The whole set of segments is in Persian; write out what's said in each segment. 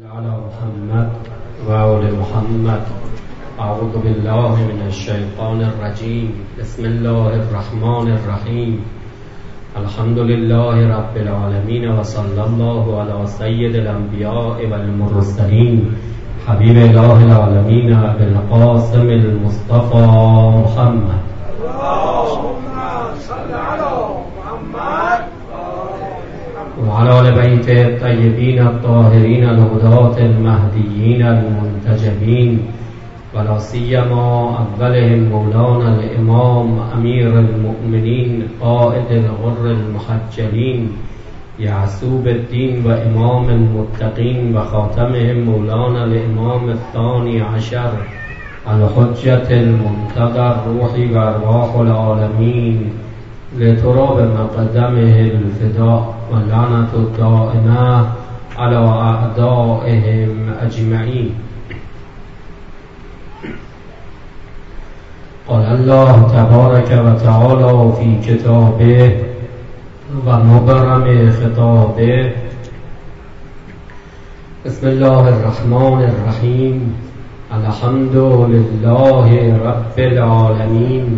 على محمد وآل محمد. أعوذ بالله من الشيطان الرجيم. بسم الله الرحمن الرحيم. الحمد لله رب العالمين وصلى الله على سيد الأنبياء والمرسلين حبيب الله العالمين أبي القاسم المصطفى محمد. اللهم صل على محمد وعلى آل بيت الطيبين الطاهرين الهداة المهديين المنتجبين ولا سيما أولهم مولانا الإمام أمير المؤمنين قائد الغر المحجلين يعسوب الدين وإمام المتقين وخاتمهم مولانا الإمام الثاني عشر الحجة المنتظر روحي وأرواح العالمين لتراب مقدمه الفداء واللعنة الدائمة على أعدائهم أجمعين. قال الله تبارك وتعالى في كتابه ومبرم خطابه: بسم الله الرحمن الرحيم. الحمد لله رب العالمين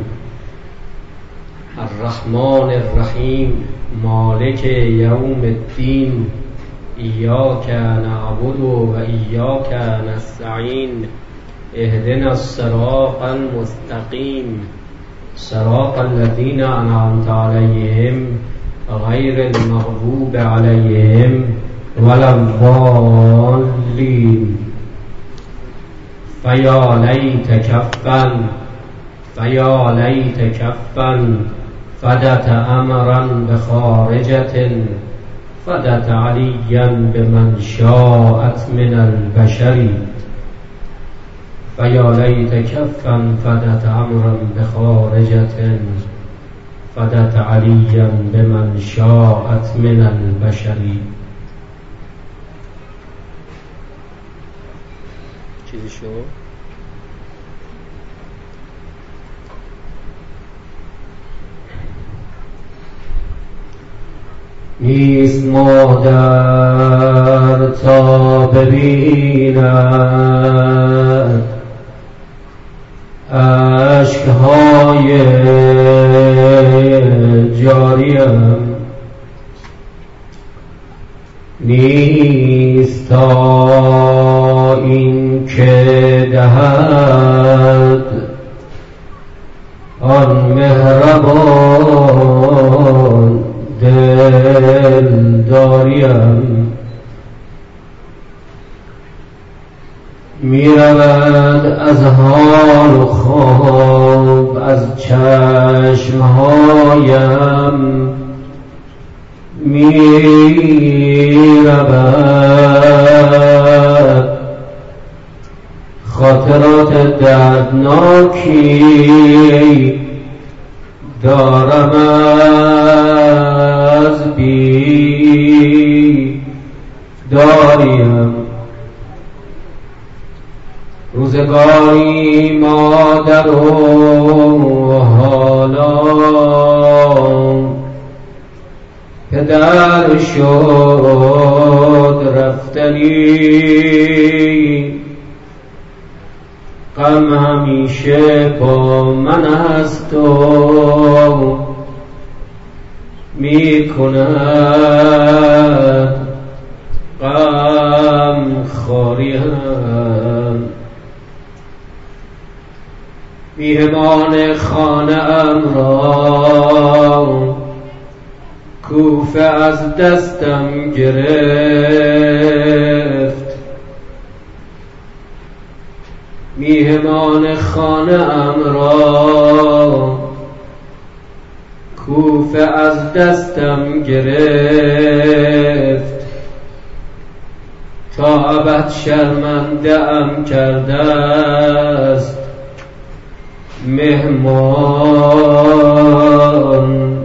الرحمن الرحيم مالك يوم الدين إياك نعبد وإياك نستعين اهدنا الصراط المستقيم صراط الذين أنعمت عليهم غير المغضوب عليهم ولا الضالين. فيا ليت كفا فدت أمرا بخارجة فدت عليا بمن شاءت من البشر. فيا ليت كفا فدت أمرا بخارجة فدت عليا بمن شاءت من البشر. چیزی شو؟ نیست مادر تا ببیند اشک‌های جاریم، نیست تا این که دهد آن مهربان دل داریم. می رود از حال و خواب از چشمهایم، می رود خاطرات دردناکی دارم از بی داریم. روزگاری مادر و حالا پدر شد رفتنی، غم همیشه با من است و می کند غم خوریم. میهمان خانه ام را کوفه از دستم گرفت، میهمان خانه ام را کوفه از دستم گرفت، تا ابد شرمنده ام کرده است مهمان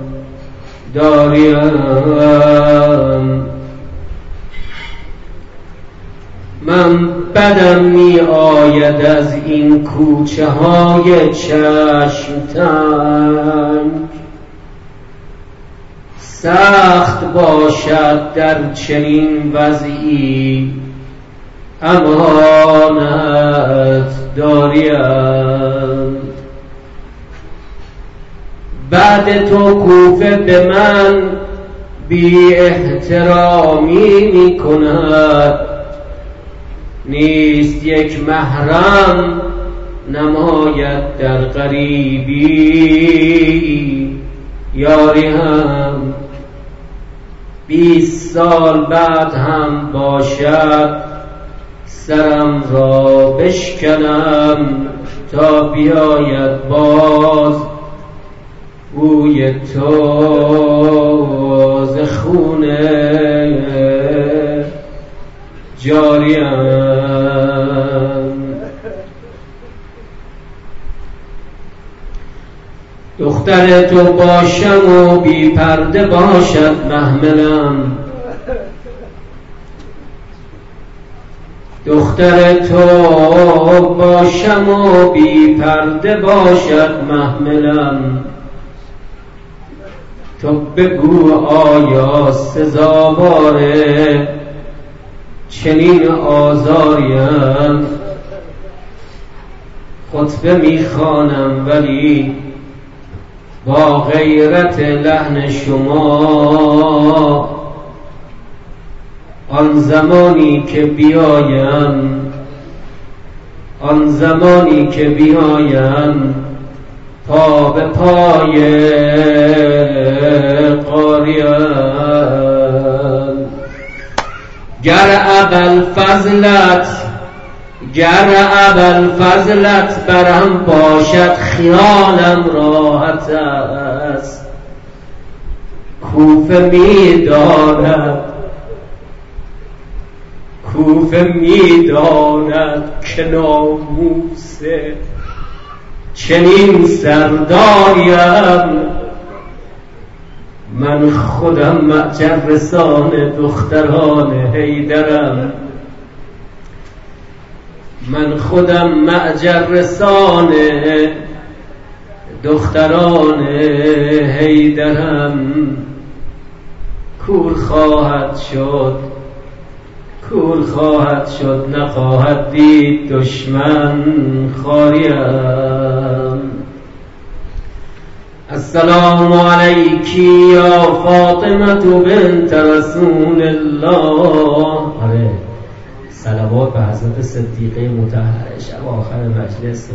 داریم. من بدم می آید از این کوچه های چشم تنگ، سخت باشد در چنین وضعی امانت داریم. بعد تو کوفه به من بی احترامی می کند، نیست یک محرم نماید در غریبی یاری هم. 20 سال بعد هم باشد سرم را بشکنم تا بیاید باز بوی تو ز خون جاریم. دختر تو باشم و بی پرده باشد محملم، دختر تو باشم و بی پرده باشد محملم. تو بگو آیا سزاواره چنین آزاریم؟ خطبه میخوانم ولی با غیرت لحن شما، آن زمانی که بیایم، آن زمانی که بیایم پا به پای قاریم. گر ابوالفضلت برم باشد خیالم راحت است. کوفه میداند که ناموس چنین سرداریم. من خودم معجر رسان دختران حیدرم، من خودم معجر رسان دختران حیدرم. کور خواهد شد نخواهد دید دشمن خاریم. السلام علیکی یا فاطمه بنت رسول الله. آره، صلوات به حضرت صدیقه مطهره شب آخر مجلس.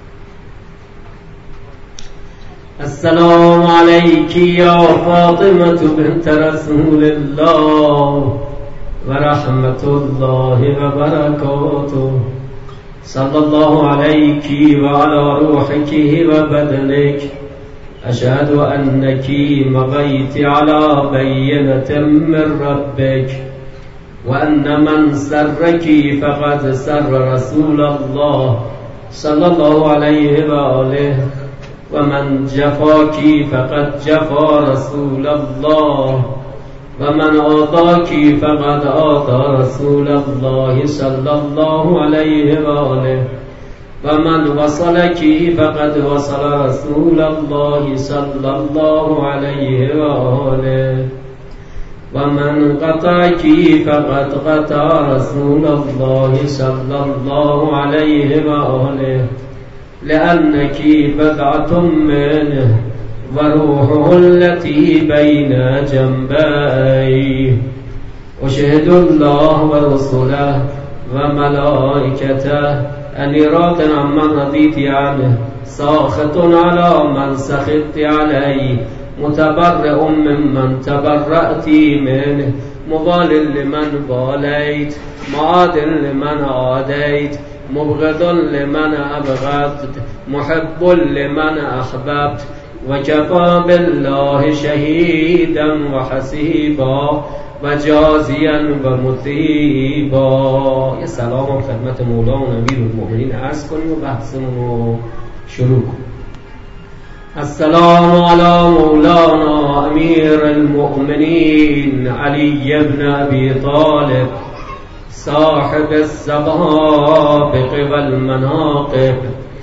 السلام علیکی یا فاطمه بنت رسول الله و رحمت الله و برکاته. صلی الله علیکی و علی روحک و بدنک. اشهد انک مضیت علی بینة من ربک و ان من سرک فقد سر رسول الله صلی الله علیه و آله و من جفاک فقد جفا رسول الله و من آذاک فقد آذا رسول الله صلی الله علیه و آله و من وصلک فقد وصل رسول الله صلی الله علیه و آله و من قطعک فقد قطع رسول الله صلی الله علیه و آله لأنك بضعة منه وروحه التي بين جنبيه. أشهد الله ورسله وملائكته أني راض عمن رضيت عنه ساخط على من سخطت عليه متبرئ ممن تبرأت منه مبال لمن باليت معاد لمن عاديت مبغض لمن أبغضت محب لمن أحببت وكفى بالله شهيدا وحسيبا وجازيا ومثيبا. یه سلام خدمت مولانا امیرالمؤمنین عرض کنیم و بحثمون رو شروع کنیم. السلام على مولانا امیر المؤمنین علی بن ابی طالب صاحب السوابق والمناقب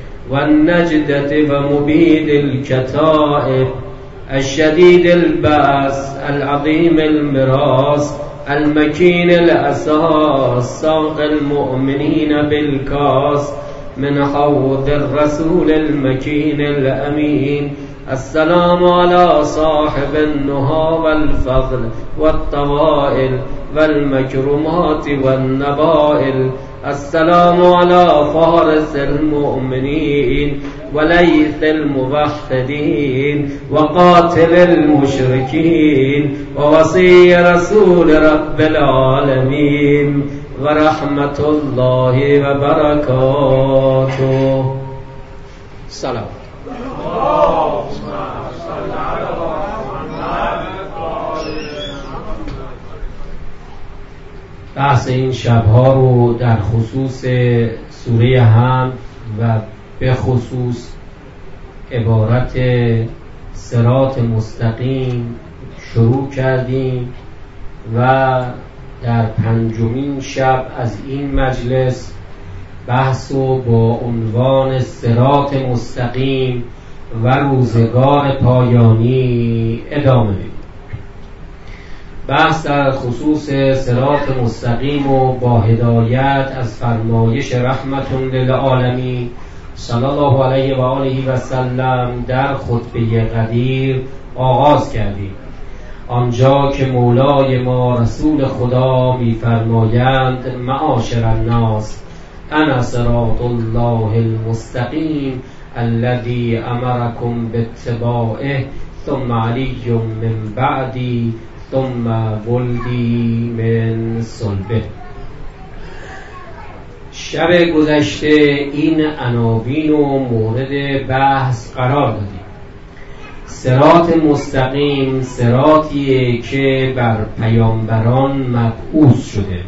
والنجدة ومبيد الكتائب الشديد البأس العظيم المراس المكين الأساس ساق المؤمنين بالكاس من حوض الرسول المكين الأمين. السلام على صاحب النهى والفضل والطوائل والمكرمات والنبائل. السلام على فارس المؤمنين وليث الموحدين وقاتل المشركين ووصي رسول رب العالمين ورحمة الله وبركاته. سلام. بحث این شبها رو در خصوص سوره حمد و به خصوص عبارت صراط مستقیم شروع کردیم و در پنجمین شب از این مجلس بحث رو با عنوان صراط مستقیم و روزگار پایانی ادامه میدیم. بحث در خصوص صراط مستقیم و با هدایت از فرمایش رحمت للعالمین صلی الله علیه و آله و سلم در خطبه قدیر آغاز کردیم، آنجا که مولای ما رسول خدا می‌فرمایند معاشر الناس انا صراط الله المستقیم الذی امرکم باتباعه ثم علی من بعدی ثم ولدی من صلبه. شب گذشته این عناوین و مورد بحث قرار دادیم. صراط مستقیم صراطیه که بر پیامبران مبعوث شده،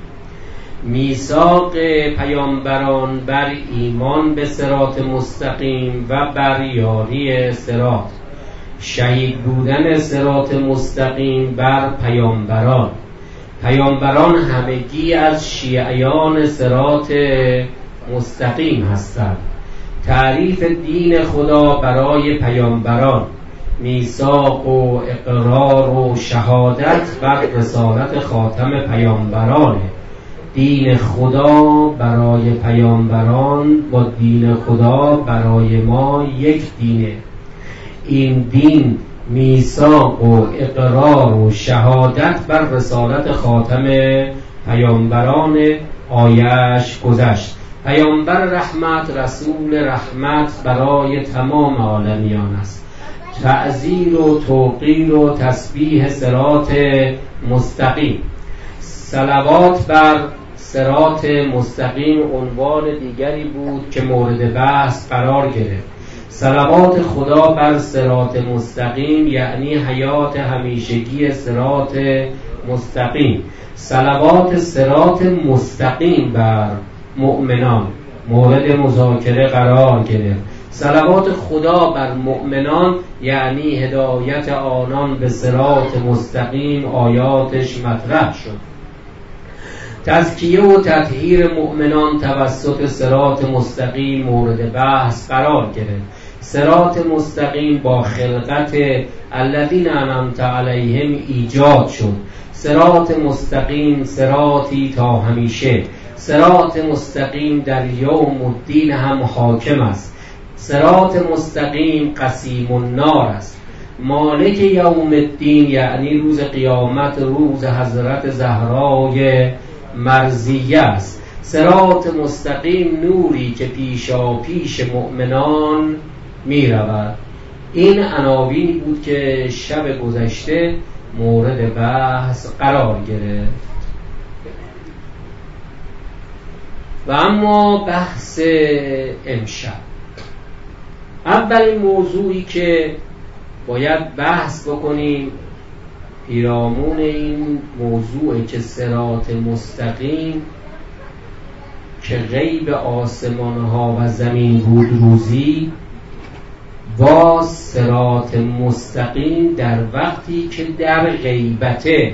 میثاق پیامبران بر ایمان به صراط مستقیم و بر یاری صراط، شهید بودن صراط مستقیم بر پیامبران. پیامبران همگی از شیعیان صراط مستقیم هستند. تعریف دین خدا برای پیامبران، میثاق و اقرار و شهادت بر رسالت خاتم پیامبرانه. دین خدا برای پیامبران با دین خدا برای ما یک دینه. این دین میثاق و اقرار و شهادت بر رسالت خاتم پیامبران آیش گذشت. پیامبر رحمت، رسول رحمت برای تمام عالمیان است. تعزیر و توقیر و تسبیح صراط مستقیم. صلوات بر صراط مستقیم عنوان دیگری بود که مورد بحث قرار گرفت. صلوات خدا بر صراط مستقیم یعنی حیات همیشگی صراط مستقیم. صلوات صراط مستقیم بر مؤمنان مورد مذاکره قرار گرفت. صلوات خدا بر مؤمنان یعنی هدایت آنان به صراط مستقیم آیاتش مطرح شد. تزکیه و تطهیر مؤمنان توسط صراط مستقیم مورد بحث قرار گرفت. صراط مستقیم با خلقت الذین انعمت علیهم ایجاد شد. صراط مستقیم صراطی تا همیشه. صراط مستقیم در یوم الدین هم حاکم است. صراط مستقیم قسیم النار است. مالک یوم الدین یعنی روز قیامت، روز حضرت زهرای مرضیه است. صراط مستقیم نوری که پیشا پیش مؤمنان می رود. این عناوینی بود که شب گذشته مورد بحث قرار گرفت. و اما بحث امشب، اولین موضوعی که باید بحث بکنیم پیرامون این موضوع که صراط مستقیم که غیب آسمان ها و زمین بود روزی، با صراط مستقیم در وقتی که در غیبته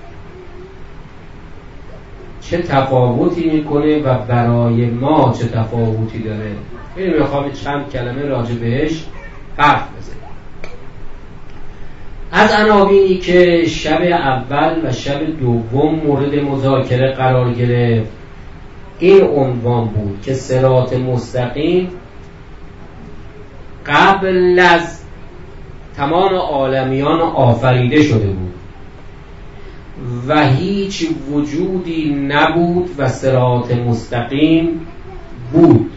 چه تفاوتی میکنه و برای ما چه تفاوتی داره. این میخوام چند کلمه راجع بهش حرف بزنیم. از عناوینی که شب اول و شب دوم مورد مذاکره قرار گرفت این عنوان بود که صراط مستقیم قبل از تمام عالمیان آفریده شده بود و هیچ وجودی نبود و صراط مستقیم بود.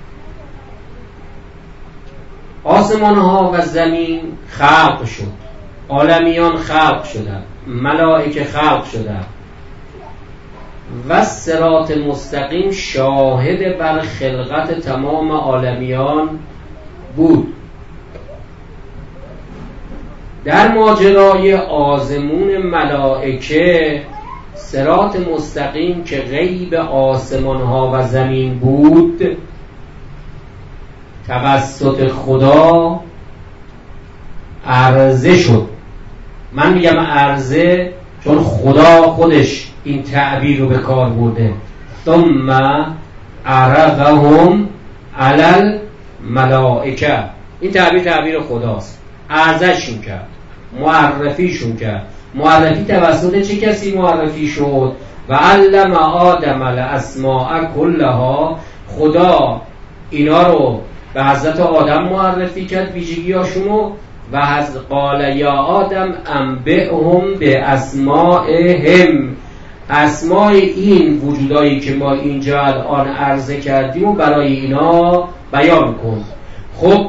آسمان ها و زمین خلق شد، عالمیان خلق شدند، ملائکه خلق شدند و صراط مستقیم شاهد بر خلقت تمام عالمیان بود. در ماجرای آزمون ملائکه صراط مستقیم که غیب آسمان ها و زمین بود توسط خدا عرضه شد. من میگم عرضه چون خدا خودش این تعبیر رو به کار برده. ثم عرضهم علی الملائکه، این تعبیر خداست. عرضشون کرد، معرفیشون کرد. معرفی توسط چه کسی معرفی شد؟ و علم آدم الاسماء کلها، خدا اینا رو به حضرت آدم معرفی کرد ویژگیاشونو و از قال یا آدم انبئهم به اسمائهم، اسماء این وجودایی که ما اینجا الان عرضه کردیم و برای اینا بیان کن. خب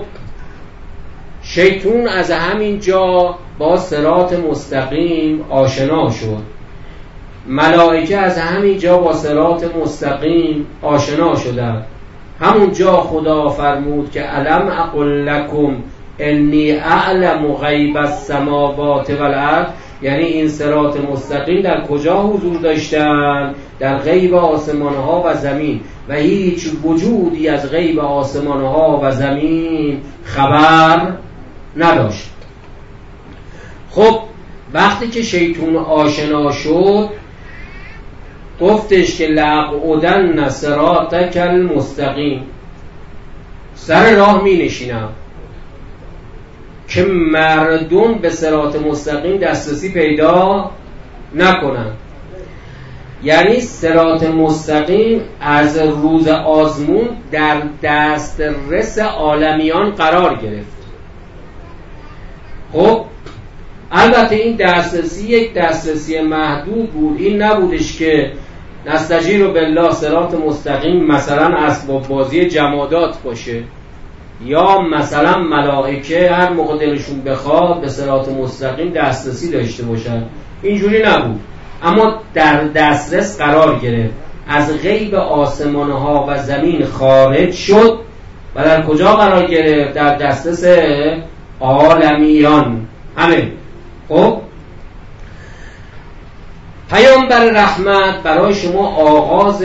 شیطان از همین جا با صراط مستقیم آشنا شد، ملائکه از همین جا با صراط مستقیم آشنا شدند. همون جا خدا فرمود که الم اقل لکم انی اعلم غیب السماوات والارض، یعنی این صراط مستقیم در کجا حضور داشتن؟ در غیب آسمان ها و زمین و هیچ وجودی از غیب آسمان ها و زمین خبر نداشت. خب وقتی که شیطان آشنا شد گفتش که لأقعدن صراطک المستقیم، سر راه می نشینم که مردم به صراط مستقیم دسترسی پیدا نکنن. یعنی صراط مستقیم از روز آزمون در دسترس عالمیان قرار گرفت. خب البته این دسترسی یک دسترسی محدود بود. این نبودش که نستجیر بالله صراط مستقیم مثلا اسباب بازی جمادات باشه یا مثلا ملائکه هر موقع دلشون بخواد به صراط مستقیم دسترسی داشته باشن. اینجوری نبود، اما در دسترس قرار گرفت، از غیب آسمان ها و زمین خارج شد و در کجا قرار گرفت؟ در دسترس عالمیان همه. خب پیامبر رحمت برای شما آغاز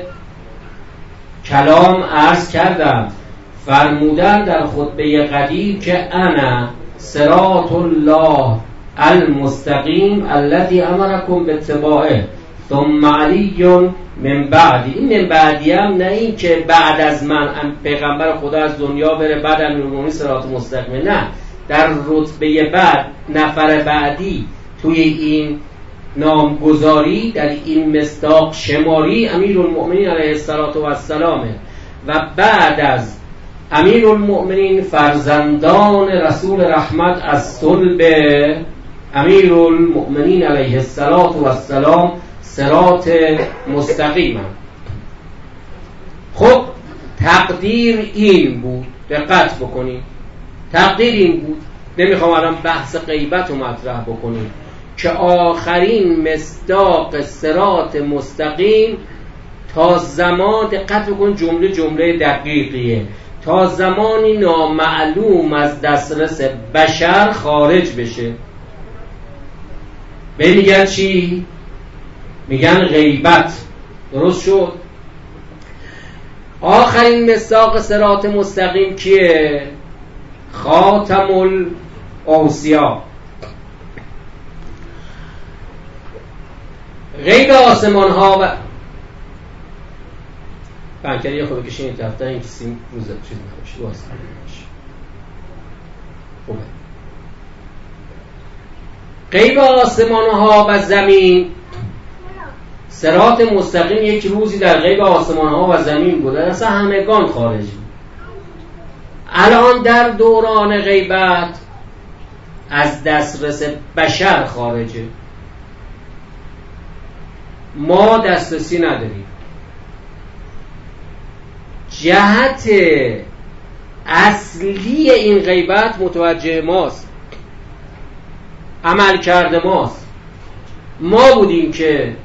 کلام عرض کردم، فرمودن در خطبه قدیم که انا صراط الله المستقیم الذی امرکم باتباعه ثم علی من بعدی. این من بعدی هم نه این که بعد از من پیغمبر خدا از دنیا بره بعد امیرالمومنین صراط مستقیم، نه، در رتبه بعد نفر بعدی توی این نامگذاری در این مصداق شماری امیرالمومنین علیه السلام و بعد از امیرالمومنین فرزندان رسول رحمت از صلب امیرالمومنین علیه السلام صراط مستقیم. خب تقدیر این بود، دقت بکنید، تقدیر این بود. نمیخوام الان بحث غیبت رو مطرح بکنیم که آخرین مصداق صراط مستقیم تا زمان، دقت بکن جمله دقیقیه، تا زمانی نامعلوم از دسترس بشر خارج بشه. به میگن چی؟ میگن غیبت. درست شد؟ آخرین مصداق صراط مستقیم کیه؟ خاتم الاوصیا. غیب آسمان ها و پنکری یه خود کشین تفتن این کسی روزه چیز نمیشه واسه خوبه. غیب آسمان ها و زمین، صراط مستقیم یک روزی در غیب آسمان ها و زمین بوده، اصلا همگان خارجی. الان در دوران غیبت از دسترس بشر خارجه، ما دسترسی نداریم. جهت اصلی این غیبت متوجه ماست، عمل کرده ماست. ما بودیم که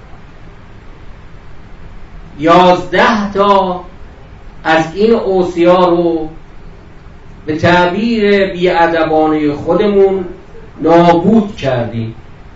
11 تا از این اوصیا رو به تعبیر بی‌ادبانه خودمون نابود کردیم.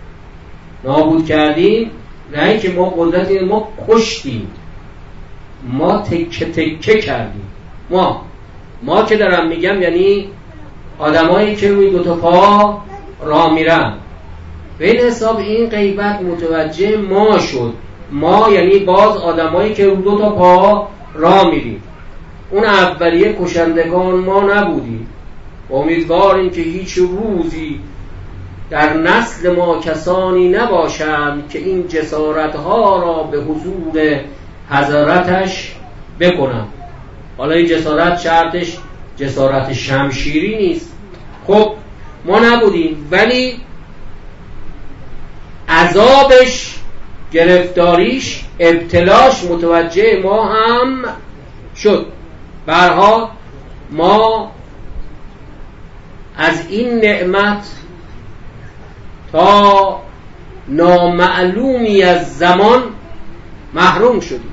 نه اینکه ما قدرت این، ما کشتیم، ما تکه تکه کردیم. ما که دارم میگم یعنی آدمایی که روی 2 تا پا راه میرن. به این حساب این غیبت متوجه ما شد. ما یعنی باز آدمایی که روی 2 تا پا راه میریم. اون اولیه کشندگان ما نبودیم. امیدواریم که هیچ روزی در نسل ما کسانی نباشند که این جسارتها را به حضور حضرتش بکنند. حالا این جسارت شرطش جسارت شمشیری نیست. خب ما نبودیم، ولی عذابش، گرفتاریش، ابتلاش متوجه ما هم شد. برها ما از این نعمت تا نامعلومی از زمان محروم شدیم.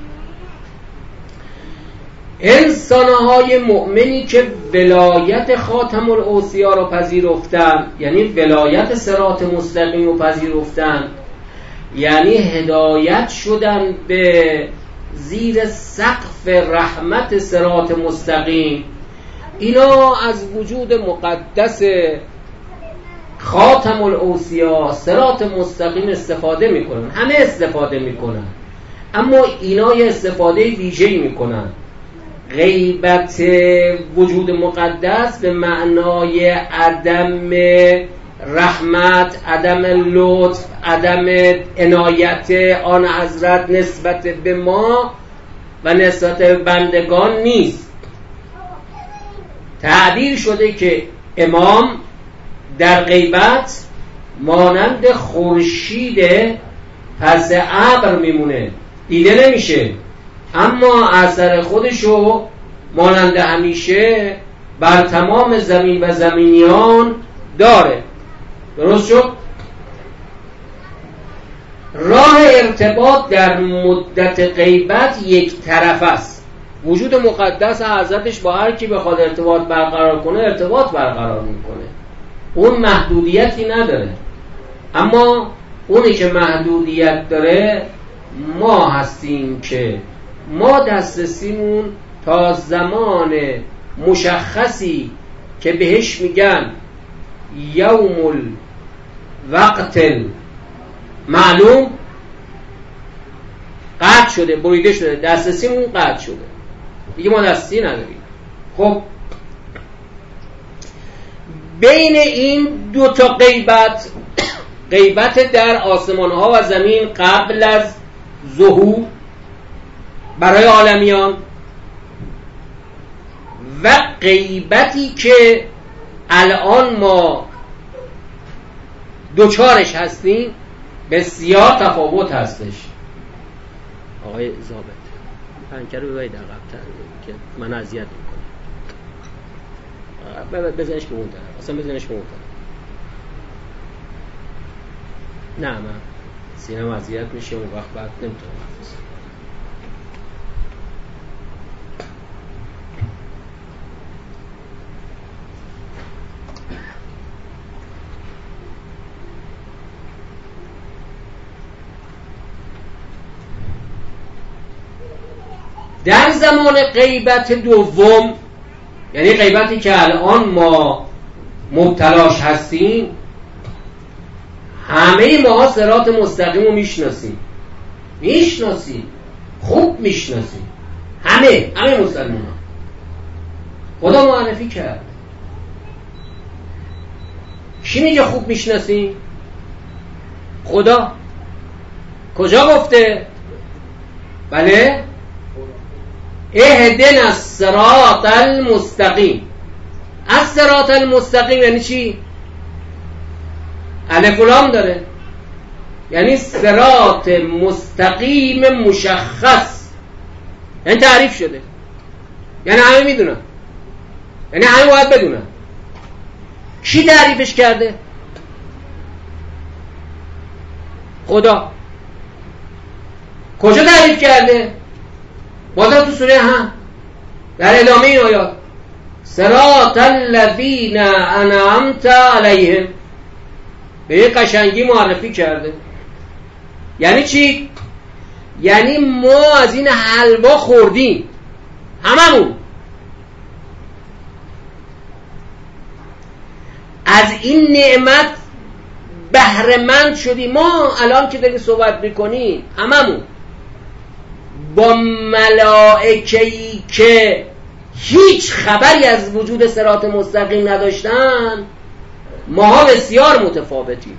انسانهای مؤمنی که ولایت خاتم الاوصیا را پذیرفتند، یعنی ولایت صراط مستقیم را پذیرفتند، یعنی هدایت شدن به زیر سقف رحمت صراط مستقیم، اینا از وجود مقدس خاتم الاوصیا صراط مستقیم استفاده میکنن. همه استفاده میکنن، اما اینا یه استفاده ویژه‌ای میکنن. غیبت وجود مقدس به معنای عدم رحمت، عدم لطف، عدم عنایت آن حضرت نسبت به ما و نسبت به بندگان نیست. تعبیر شده که امام در غیبت مانند خورشید پس ابر میمونه، دیده نمیشه، اما اثر خودشو مانند همیشه بر تمام زمین و زمینیان داره. درست شد؟ راه ارتباط در مدت غیبت یک طرف است. وجود مقدس حضرتش با هر کی بخواد ارتباط برقرار کنه ارتباط برقرار میکنه، اون محدودیتی نداره. اما اونی که محدودیت داره ما هستیم که ما دسترسیمون تا زمان مشخصی که بهش میگن یوم الوقت معلوم قطع شده، بریده شده، دسترسیمون قطع شده، دیگه ما دسترسی نداریم. خب بین این 2 تا غیبت در آسمان ها و زمین قبل از ظهور برای عالمیان و غیبتی که الان ما دوچارش هستیم بسیار تفاوت هستش. آقای ضابط پنکر رو ببرید عقب‌تر که من اذیت میکنم. بزنش به اون طرف، اصلا بزنش به اون طرف. نه من سینم اذیت میشه اون وقت، بعد نمیتونم حرف در زمان غیبت دوم، یعنی غیبتی که الان ما مبتلاش هستیم، همه ما صراط مستقیم رو میشناسیم، خوب میشناسیم، همه مسلمان ها. خدا معرفی کرد. کی میگه خوب میشناسیم؟ خدا. کجا گفته؟ بله، اهدنا الصراط المستقیم. الصراط المستقیم یعنی چی؟ الف و لام داره، یعنی صراط مستقیم مشخص، یعنی تعریف شده، یعنی همه میدونن، یعنی همه باید بدونن. کی تعریفش کرده؟ خدا. کجا تعریف کرده؟ بازم تو سوره هم در ادامه این آیات، صراط الذین انعمت علیهم، به یه قشنگی معرفی کرده. یعنی چی؟ یعنی ما از این حلوا خوردیم، هممون از این نعمت بهره مند شدیم. ما الان که داریم صحبت میکنیم هممون با ملائکه‌ای که هیچ خبری از وجود صراط مستقیم نداشتن، ماها بسیار متفاوتیم.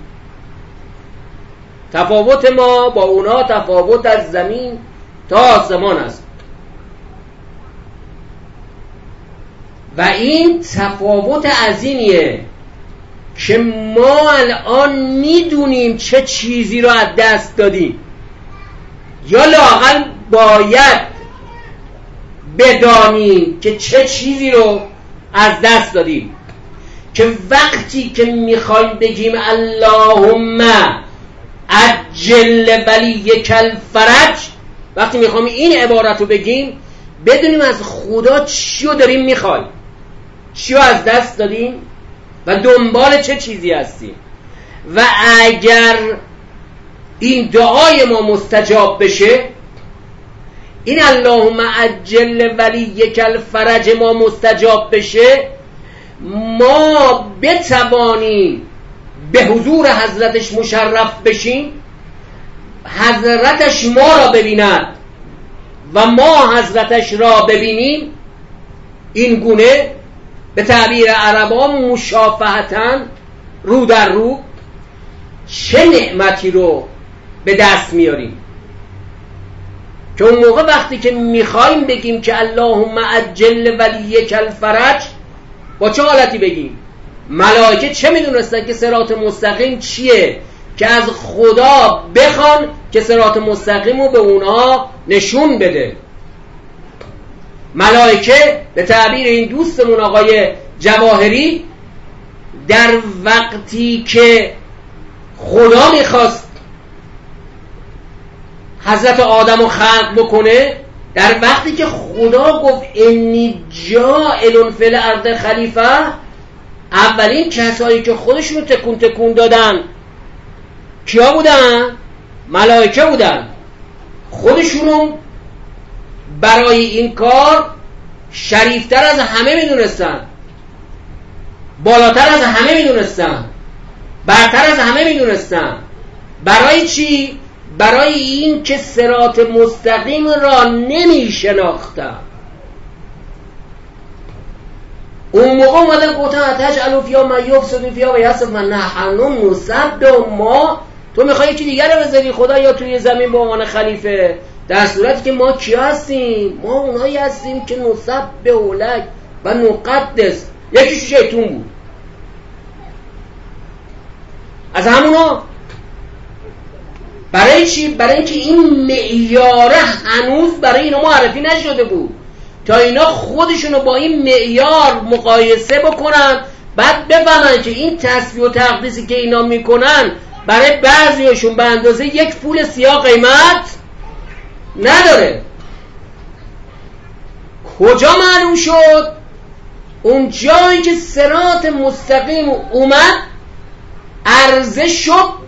تفاوت ما با اونا تفاوت از زمین تا آسمان است و این تفاوت عظیمیه که ما الان میدونیم چه چیزی رو از دست دادیم، یا لااقل باید بدانیم که چه چیزی رو از دست دادیم، که وقتی که میخوایم بگیم اللهم عجل ولیک الفرج، وقتی میخوایم این عبارت رو بگیم بدونیم از خدا چی رو داریم میخوایم، چی رو از دست دادیم و دنبال چه چیزی هستیم. و اگر این دعای ما مستجاب بشه، این اللهم عجل ولیک الفرج ما مستجاب بشه، ما بتوانیم به حضور حضرتش مشرف بشیم، حضرتش ما را ببیند و ما حضرتش را ببینیم، این گونه به تعبیر عربا مشافهتاً، رو در رو، چه نعمتی رو به دست میاریم که اون موقع وقتی که میخوایم بگیم که اللهم عجل ولیک الفرج، با چه حالتی بگیم؟ ملائکه چه میدونستن که صراط مستقیم چیه که از خدا بخوان که صراط مستقیم رو به اونها نشون بده؟ ملائکه به تعبیر این دوستمون آقای جواهری، در وقتی که خدا میخواست حضرت آدم رو خلق بکنه، در وقتی که خدا گفت انی جاعل فی الارض خلیفه، اولین کسایی که خودشونو تکون تکون دادن کیا بودن؟ ملائکه بودن. خودشونو برای این کار شریفتر از همه میدونستن، بالاتر از همه میدونستن، برتر از همه میدونستن. برای چی؟ برای این که صراط مستقیم را نمیشناختن. اون موقع اومدن گفتن تجعلوا فیها من یفسد فیها و یسفک و نحن نسبح، ما تو میخوای یکی دیگر رو بذاری خدا یا توی زمین به عنوان خلیفه، در صورتی که ما کیا هستیم؟ ما اونایی هستیم که نسبح لک و نقدس. یکیش شیطون بود از همونا. برای چی؟ برای اینکه این معیاره هنوز برای اینا معرفی نشده بود تا اینا خودشونو با این معیار مقایسه بکنن، بعد بفهمن که این تسبیح و تقدیسی که اینا میکنن برای بعضیاشون به اندازه یک پول سیاه قیمت نداره. کجا معلوم شد؟ اون جایی که صراط مستقیم اومد عرضه شد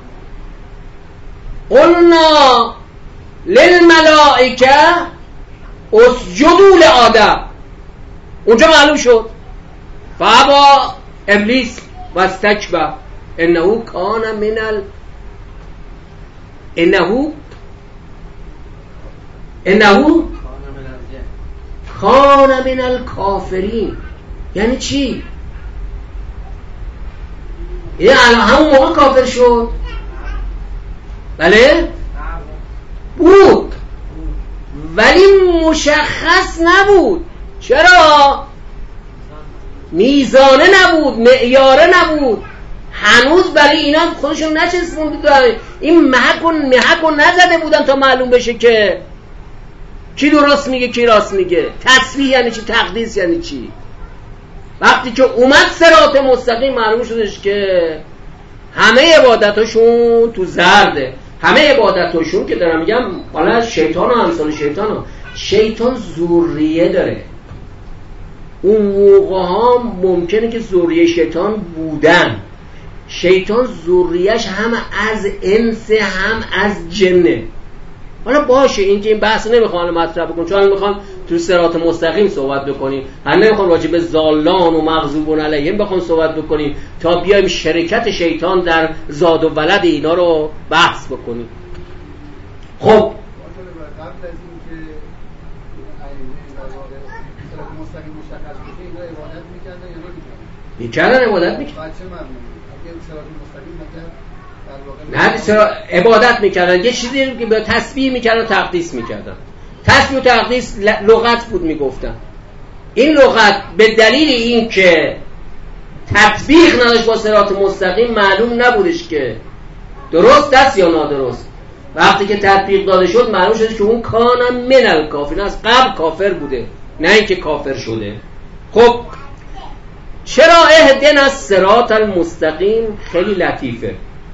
قلنا للملائکه اسجدوا لآدم، اونجا معلوم شد فابا ابلیس و استکبر انه کان من کان من الکافرین. یعنی چی؟ یعنی همون موقع کافر شد. بله؟ بود ولی مشخص نبود. چرا؟ میزانه نبود، معیاره نبود. هنوز برای اینا خودشون نچسبوندن، این محک و نزده بودن تا معلوم بشه که کی درست میگه کی راست میگه. تسبیح یعنی چی؟ تقدیس یعنی چی؟ وقتی که اومد صراط مستقیم معلوم شدش که همه عبادتاشون تو زرده. همه عبادتاشون که دارم میگم حالا شیطان و امثال شیطان ذریه داره. اون موقع ها ممکنه که ذریه شیطان بودن. شیطان ذریهش هم از انس هم از جنه. حالا باشه این که این بحث نمیخوام مطرح بکنم چون میخوام تو صراط مستقیم صحبت بکنیم، هم نمیخوام راجع به زالان و مغضوبون علیهم بخوام صحبت بکنیم تا بیایم شرکت شیطان در زاد و ولد اینا رو بحث بکنیم. خب قبل از این که صراط مستقیم مشخص بشه اینا عبادت میکردن یا نمیکردن؟ میکردن، عبادت میکردن. بچه ممنون اگه صراط مستقیم نکرد نه عبادت میکردن، یه چیزی که به تسبیح میکردن، تقدیس میکردن. تسبیح و تقدیس لغت بود میگفتن. این لغت به دلیل این که تطبیق نداشت با صراط مستقیم معلوم نبودش که درست است یا نادرست. وقتی که تطبیق داده شد معلوم شد که اون کانم من الکافرین، از قبل کافر بوده نه اینکه کافر شده. خب چرا اهدنا الصراط المستقیم؟ خیلی لطیفه.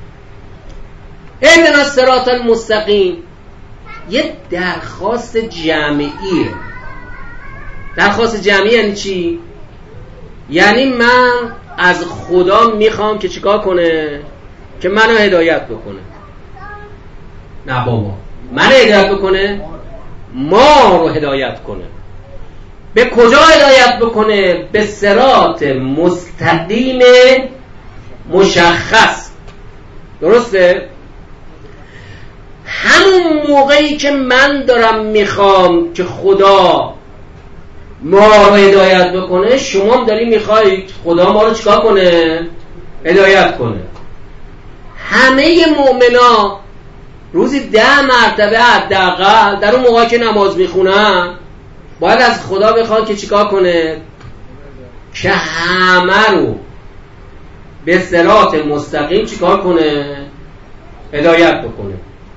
اهدنا الصراط المستقیم یه درخواست جمعیه. درخواست جمعی یعنی چی؟ یعنی من از خدا میخوام که چیکار کنه؟ که منو هدایت بکنه. نه بابا، منو هدایت بکنه؟ ما رو هدایت کنه. به کجا هدایت بکنه؟ به صراط مستقیم مشخص. درسته؟ همون موقعی که من دارم میخوام که خدا ما رو هدایت بکنه، شما هم داری میخواید خدا ما رو چیکار کنه؟ هدایت کنه. همه مؤمنا روزی 10 مرتبه حداقل در اون موقعی که نماز میخونن باید از خدا بخواد که چیکار کنه؟ که همه رو به صراط مستقیم چیکار کنه؟ هدایت بکنه.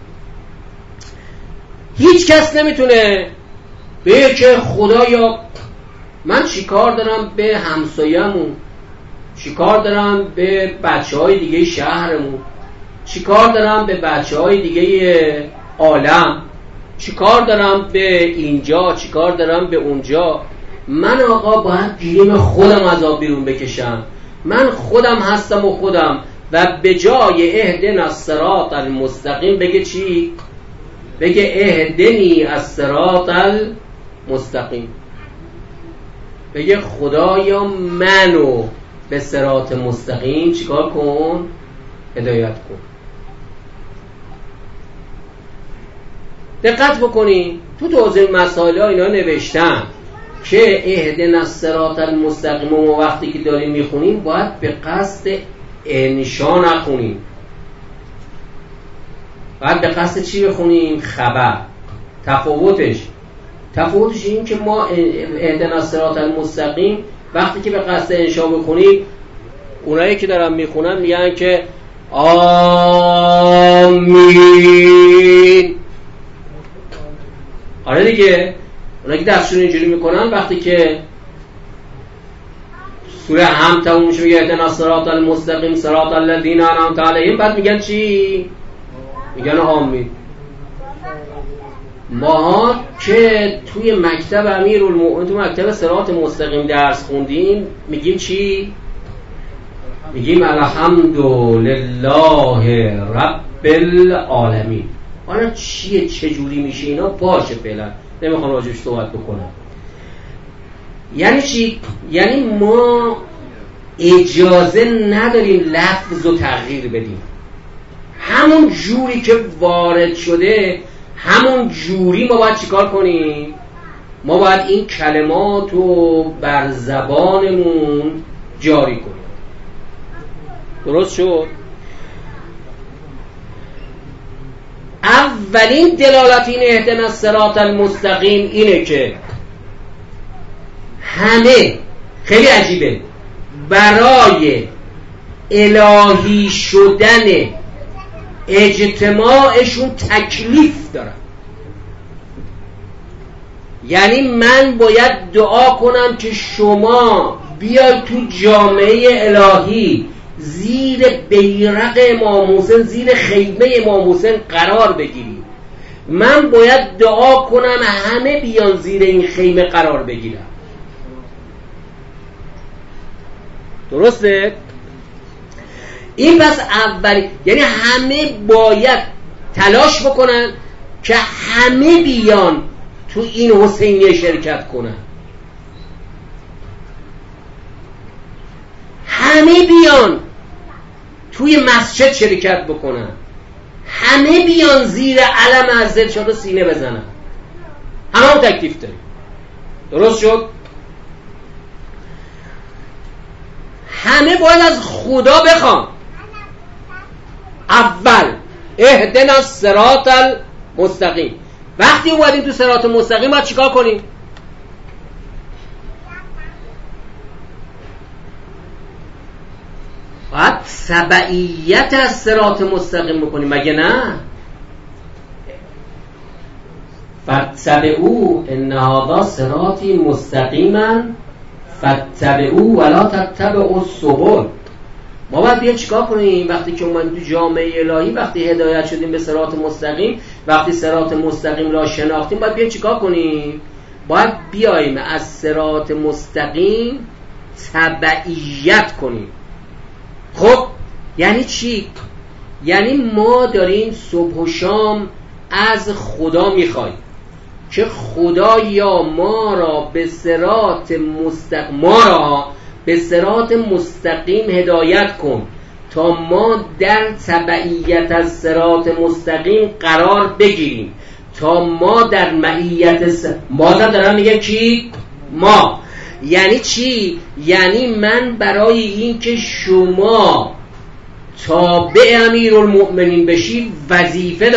هیچ کس نمیتونه بگه که خدایا من چیکار دارم به همسایه‌مون، چیکار دارم به بچه‌های دیگه شهرمون، چیکار دارم به بچه‌های دیگه عالم، چیکار دارم به اینجا، چیکار دارم به اونجا. من آقا باید گیریم خودم از آب بیرون بکشم. من خودم هستم و خودم. و به جای اهدنا الصراط المستقیم بگه چی؟ بگه اهدنی الصراط المستقیم. بگه خدایا منو به صراط مستقیم چیکار کن؟ هدایت کن. دقت بکنی تو توضیح مسائل ها اینا نوشتن که اهدنا الصراط المستقیم و وقتی که داریم میخونیم باید به قصد انشا نخونیم. باید به قصد چی بخونیم؟ خبر. تفاوتش این که ما اهدنا الصراط المستقیم وقتی که به قصد انشا بخونیم اونایی که دارن میخونن میگن که آمین. آره دیگه، اونایی که دستشون اینجوری میکنن وقتی که سوره هم تموم میشه میگه اهدنا الصراط المستقیم صراط الذین انعمت علیهم، بعد میگن چی؟ میگن آمین. ما که توی مکتب امیرالمومنین تو مکتب صراط مستقیم درس خوندیم میگیم چی؟ میگیم الحمدلله رب العالمین. حالا چیه چجوری میشه اینا باشه فعلا نمیخوام راجعش صحبت بکنم. یعنی چی؟ یعنی ما اجازه نداریم لفظ رو تغییر بدیم. همون جوری که وارد شده همون جوری ما باید چیکار کنیم؟ ما باید این کلمات رو بر زبانمون جاری کنیم. درست شد؟ اولین دلالت این اهدنا الصراط المستقیم اینه که همه، خیلی عجیبه، برای الهی شدن اجتماعشون تکلیف دارن. یعنی من باید دعا کنم که شما بیاید تو جامعه الهی زیر بیرق امام حسین، زیر خیمه امام حسین قرار بگیرید. من باید دعا کنم همه بیان زیر این خیمه قرار بگیرن. درسته؟ این پس اولی، یعنی همه باید تلاش بکنن که همه بیان تو این حسینیه شرکت کنن، همه بیان توی مسجد شرکت بکنن، همه بیان زیر علم عزت شده سینه بزنن. همه هم تکلیف داریم. درست شد؟ همه باید از خدا بخوان اول اهدنا الصراط المستقیم. وقتی اومدیم تو صراط مستقیم باید چیکار کنیم؟ باید تبعیت از صراط مستقیم بکنیم، مگه نه؟ فاتبعوا ان هذا صراطی مستقیما فاتبعوا ولا تتبعوا السبل. ما باید بیا چیکار کنیم وقتی که اومدیم تو جامعه الهی، وقتی هدایت شدیم به صراط مستقیم، وقتی صراط مستقیم را شناختیم، باید بیا چیکار کنیم؟ باید بیایم از صراط مستقیم تبعیت کنیم. خب یعنی چی؟ یعنی ما داریم صبح و شام از خدا میخوایم که خدایا ما را به صراط مستقیم هدایت کن تا ما در تبعیت از صراط مستقیم قرار بگیریم، تا ما در معیت بازم دارم میگم کی؟ ما. یعنی چی؟ یعنی من برای این که شما تابع امیرالمؤمنین بشی وظیفه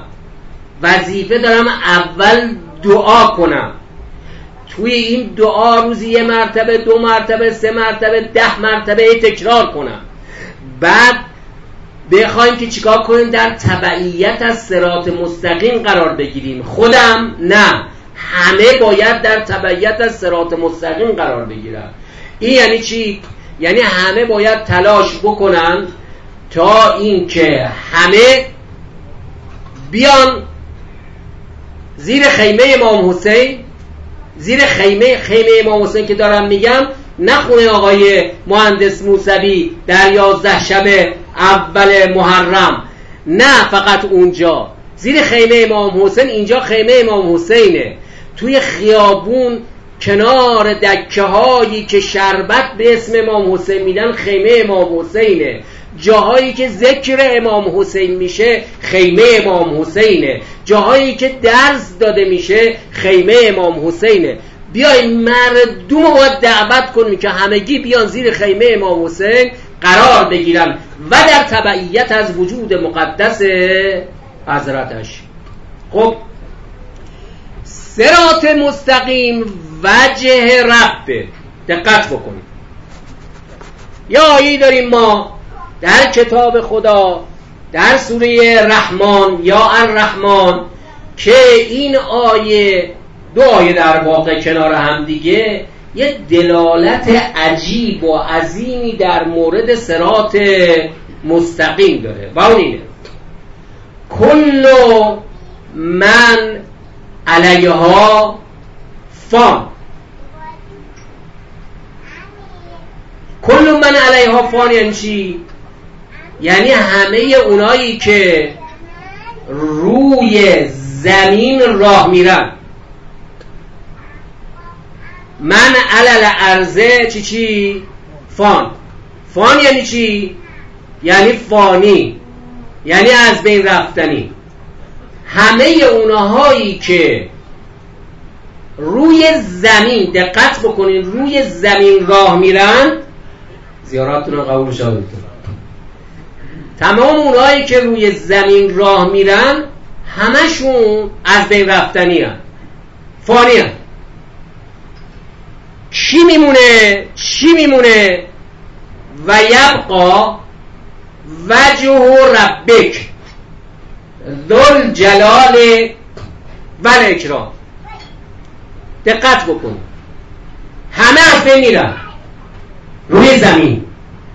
دارم اول دعا کنم. توی این دعا روزی 1 مرتبه، 2 مرتبه، 3 مرتبه، 10 مرتبه تکرار کنم. بعد بخوایم که چیکار کنیم؟ در تبعیت از صراط مستقیم قرار بگیریم. خودم نه، همه باید در تبعیت از صراط مستقیم قرار بگیرن. این یعنی چی؟ یعنی همه باید تلاش بکنن تا این که همه بیان زیر خیمه امام حسین، زیر خیمه امام حسین که دارم میگم، نه خونه آقای مهندس موسوی در 11 شب اول محرم، نه فقط اونجا، زیر خیمه امام حسین. اینجا خیمه امام حسینه، توی خیابون کنار دکه هایی که شربت به اسم امام حسین میدن خیمه امام حسینه، جاهایی که ذکر امام حسین میشه خیمه امام حسینه، جاهایی که درس داده میشه خیمه امام حسینه. بیاین مردم رو باید دعوت کنیم که همگی بیان زیر خیمه امام حسین قرار بگیرن و در تبعیت از وجود مقدس حضرتش. خب صراط مستقیم وجه رب، دقت بکنیم. یا آیه داریم ما در کتاب خدا در سوره رحمان یا الرحمن که این آیه، 2 آیه در واقع کنار هم دیگه، یه دلالت عجیب و عظیمی در مورد صراط مستقیم داره و اون اینه: کل من علیها فان. کل من علیها فان یعنی چی؟ یعنی همه اونایی که روی زمین راه میرن. من علل ارزه چی؟ فان. فان یعنی چی؟ یعنی فانی، یعنی از بین رفتنی. همه اونهایی که روی زمین، دقت بکنین، روی زمین راه میرن، زیاراتتون رو قبول شد. تمام اونهایی که روی زمین راه میرن همشون از بین رفتنی هست، فانی هست. چی میمونه؟ و یبقا وجه ربک ذل جلال و الاکرام. دقت بکن، همه از بین میرن روی زمین.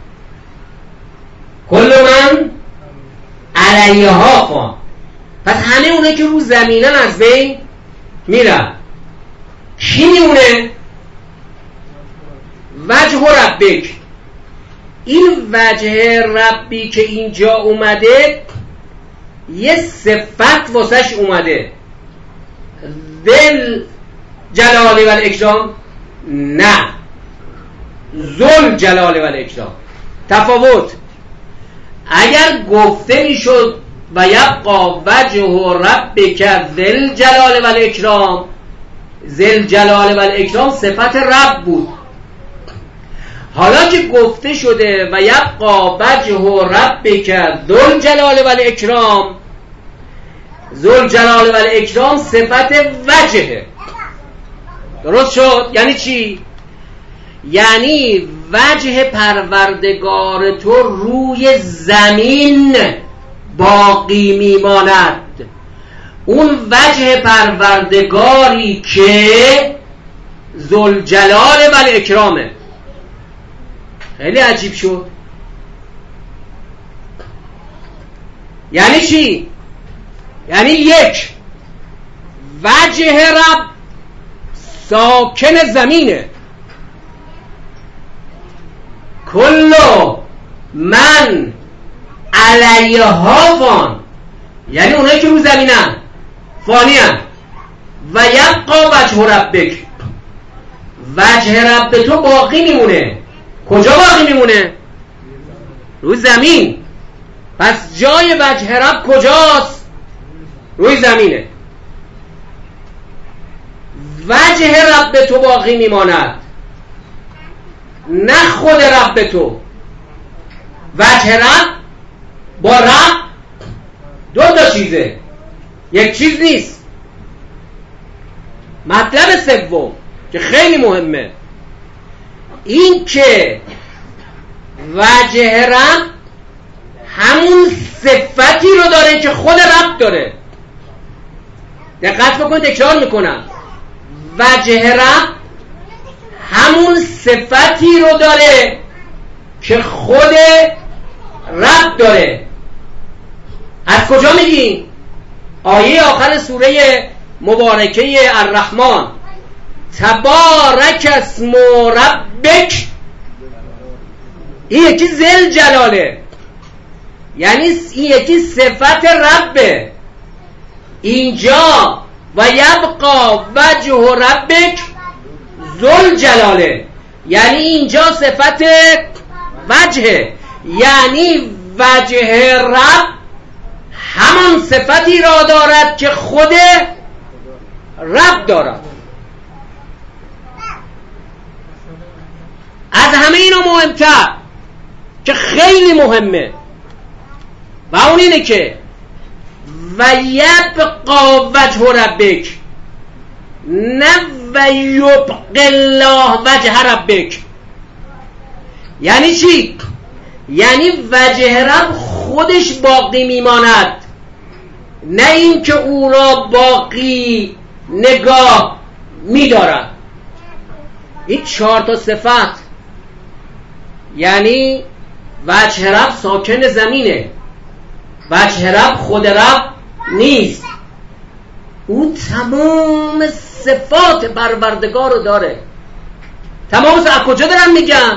کل من علیها فان. پس همه اونه که رو زمینن از بین میرن. کی میمونه؟ وجه ربک. این وجه ربی که اینجا اومده یه صفت واسش اومده، ذل جلال و الاکرام، نه ذل جلال و الاکرام. تفاوت. اگر گفته میشد و یبقا وجه ربک ذل جلال و الاکرام، ذل جلال و الاکرام صفت رب بود. حالا که گفته شده و یبقا وجه ربک ذل جلال و الاکرام، ذل جلال و الاکرام صفت وجهه. درست شد؟ یعنی چی؟ یعنی وجه پروردگار تو روی زمین باقی میماند. اون وجه پروردگاری که ذل جلال و الاکرامه. خیلی عجیب شد. یعنی چی؟ یعنی یک، وجه رب ساکن زمینه. کلو من علیها فان، یعنی اونایی که رو زمینن فانی هن. و یبقا وجه ربک، وجه رب تو باقی میمونه. کجا باقی میمونه؟ روی زمین. پس جای وجه رب کجاست؟ روی زمینه. وجه رب تو باقی میماند، نه خود رب تو. وجه رب با رب دو تا چیزه، یک چیز نیست. مطلب سوم که خیلی مهمه، این که وجه رب همون صفتی رو داره که خود رب داره. دقت بکن، تکرار میکنم، وجه رب همون صفتی رو داره که خود رب داره. از کجا میگیم؟ آیه آخر سوره مبارکه الرحمن، تبارک اسم ربک. این یکی ذل جلاله، یعنی این یکی صفت ربه. اینجا و یبقا وجه ربک ذل جلاله، یعنی اینجا صفت وجه، یعنی وجه رب همان صفتی را دارد که خود رب دارد. از همه اینا مهمتر که خیلی مهمه و اون اینه که و یبقا وجه ربک، نه و یبقى الله وجه ربک. یعنی چی؟ یعنی وجه رب خودش باقی میماند، نه این که او را باقی نگاه میدارد. این 4 تا صفت، یعنی وجه رب ساکن زمینه، وجه رب خود رب نیست، او تمام صفات پروردگار رو داره. تمام از کجا دارم میگم؟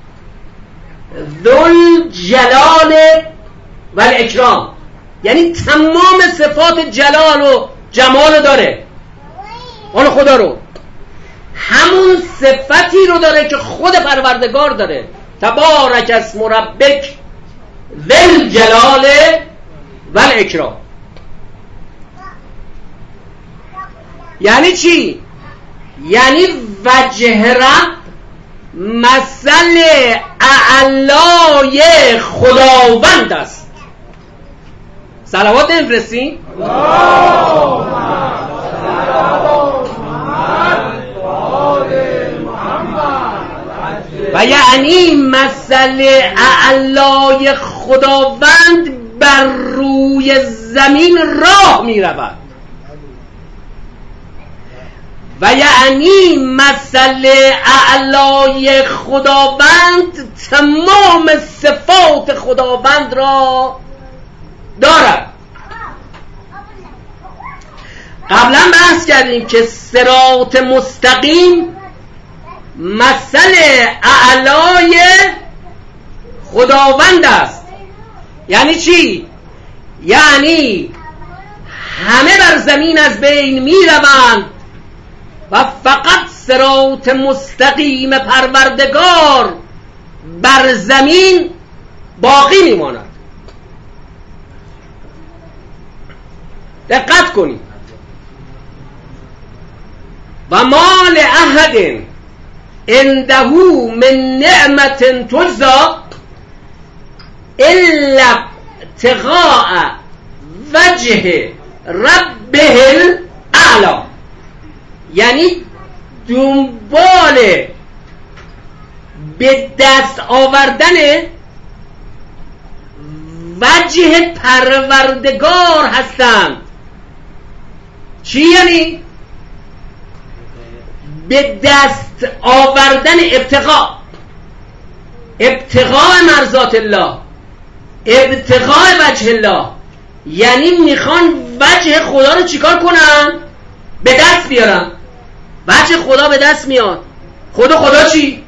ذل جلال و الاکرام، یعنی تمام صفات جلال و جمال رو داره. اون خدا رو همون صفتی رو داره که خود پروردگار داره. تبارک اسم ربک ذل جلال و الاکرام. یعنی چی؟ یعنی وجه رب مثل اعلای خداوند است. صلوات نفرستین؟ و یعنی مثل اعلای خداوند بر روی زمین راه می رود و یعنی مثل اعلای خداوند تمام صفات خداوند را دارد. قبلا بحث کردیم که صراط مستقیم مثل اعلای خداوند است. یعنی چی؟ یعنی همه بر زمین از بین می روند و فقط صراط مستقیم پروردگار بر زمین باقی می ماند. دقت کنید. و ما لأحد عنده من نعمت تجزى الا ابتغاء وجه ربه الاعلی. یعنی دنبال به دست آوردن وجه پروردگار هستند. چی یعنی؟ به دست آوردن ابتغاء مرضات الله، ابتغاء وجه الله، یعنی میخوان وجه خدا رو چیکار کنن؟ به دست بیارن. وجه خدا به دست میاد. خدا چی؟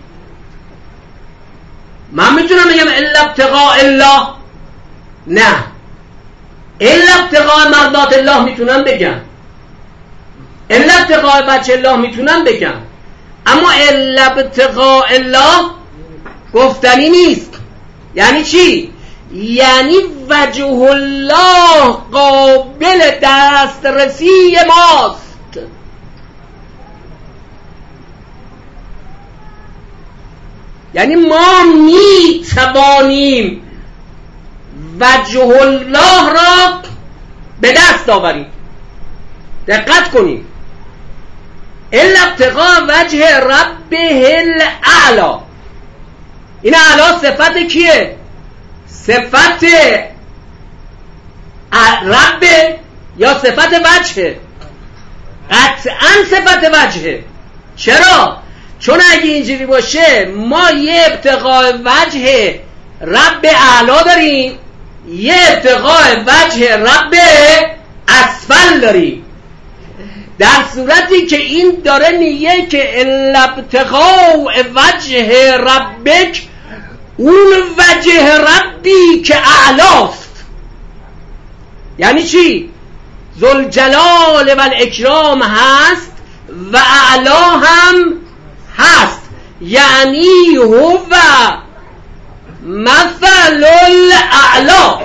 من میتونم بگم الا ابتغاء الله؟ نه، الا ابتغاء مرضات الله میتونم بگم، الا ابتغاء وجه الله میتونم بگم، اما الا ابتغاء الله گفتنی نیست. یعنی چی؟ یعنی وجه الله قابل دسترسی ماست. یعنی ما می توانیم وجه الله را به دست آوریم. دقت کنید. الا ابتغاء وجه ربه الاعلی. این اعلی صفت کیه؟ صفت رب یا صفت وجه؟ قطعا صفت وجه. چرا؟ چون اگه اینجوری باشه ما یه ابتغاء وجه رب اعلی داریم، یه ابتغاء وجه رب اسفل داریم. در صورتی که این داره میگه که الا ابتغاء وجه ربک، اون وجه ربی که اعلاست. یعنی چی؟ ذوالجلال و الاکرام هست و اعلا هم هست. یعنی هو مثل الاعلا،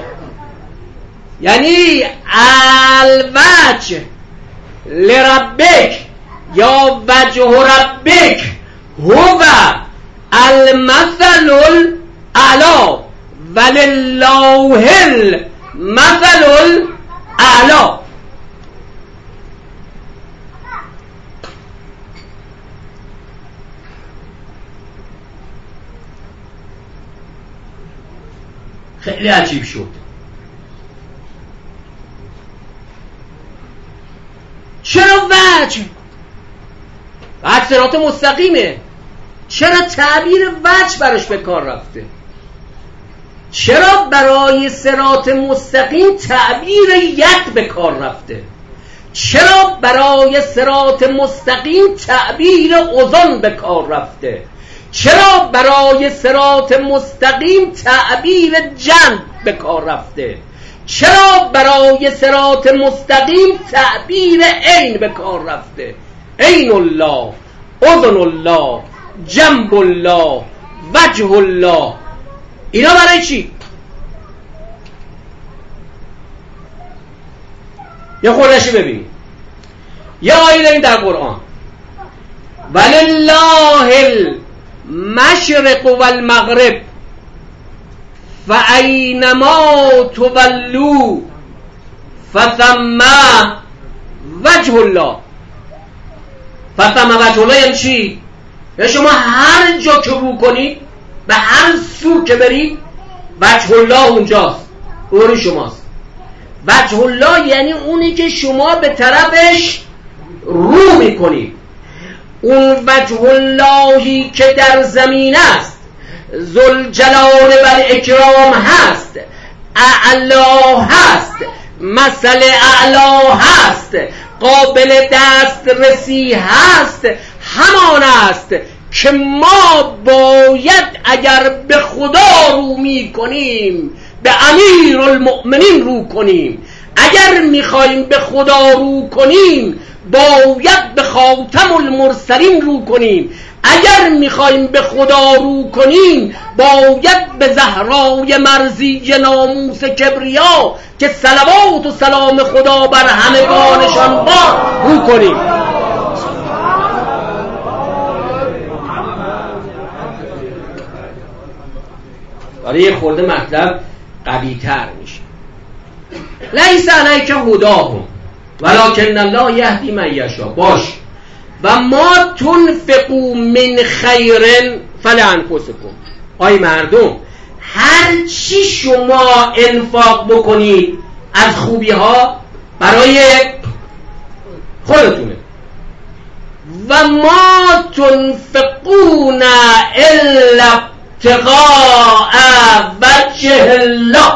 یعنی الوجه لربک یا وجه ربک هو المثل الاعلا ولله المثل الاعلا. خیلی عجیب شد. چرا وجه صراط مستقیمه؟ چرا تعبیر وجه براش به کار رفته؟ چرا برای صراط مستقیم تعبیر ید به کار رفته؟ چرا برای صراط مستقیم تعبیر اذن به کار رفته؟ چرا برای صراط مستقیم تعبیر جنب به کار رفته؟ چرا برای صراط مستقیم تعبیر عین به کار رفته؟ عین الله، اذن الله، جنب الله، وجه الله. اینا برای چی؟ یه خوردشی ببینید. یه آیه داریم در قرآن ولله المشرق والمغرب فاینما تولوا فثم وجه الله. فثم وجه الله یعنی چی؟ یعنی شما هر جا که رو کنید، به هر سو که برید، وجه الله اونجاست، روی شماست. وجه الله یعنی اونی که شما به طرفش رو میکنید. اون وجه اللهی که در زمین است، ذوالجلال و الاکرام هست، اعلا هست، مثل اعلا هست، قابل دسترسی هست، همان است که ما باید اگر به خدا رو می کنیم به امیر المؤمنین رو کنیم، اگر میخوایم به خدا رو کنیم باید به خاتم المرسلین رو کنیم، اگر میخوایم به خدا رو کنیم باید به زهرای مرضی ناموس کبریا که صلوات و سلام خدا بر همگانشان باد رو کنیم. برای یه خورده مطلب قوی تر میشه. لیس علیک هداهم ولکن الله یهدی من یشاء. باش و ما تنفقوا من خیر فلانفسکم. آی مردم، هر چی شما انفاق بکنید از خوبی ها برای خودتونه. و ما تنفقون الا ابتغاء وجه الله.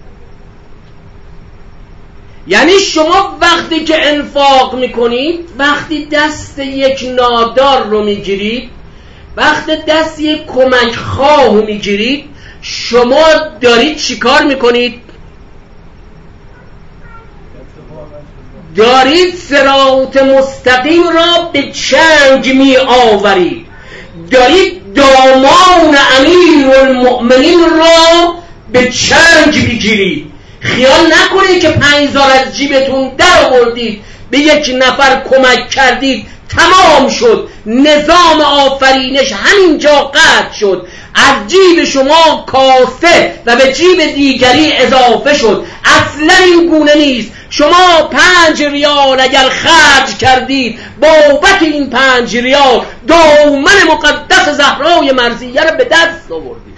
یعنی شما وقتی که انفاق میکنید، وقتی دست یک نادار رو میگیرید، وقتی دست یک کمک خواه رو میگیرید، شما دارید چیکار میکنید؟ دارید صراط مستقیم را به چنگ می آورید، دارید دامان امیر المؤمنین را به چنگ میگیرید. خیال نکنید که 5000 از جیبتون در آوردید به یک نفر کمک کردید تمام شد، نظام آفرینش همینجا قطع شد، از جیب شما کاسه و به جیب دیگری اضافه شد. اصلا این گونه نیست. شما 5 ریال اگر خرج کردید، بابت این 5 ریال دامن مقدس زهرای مرضیه را به دست آوردید.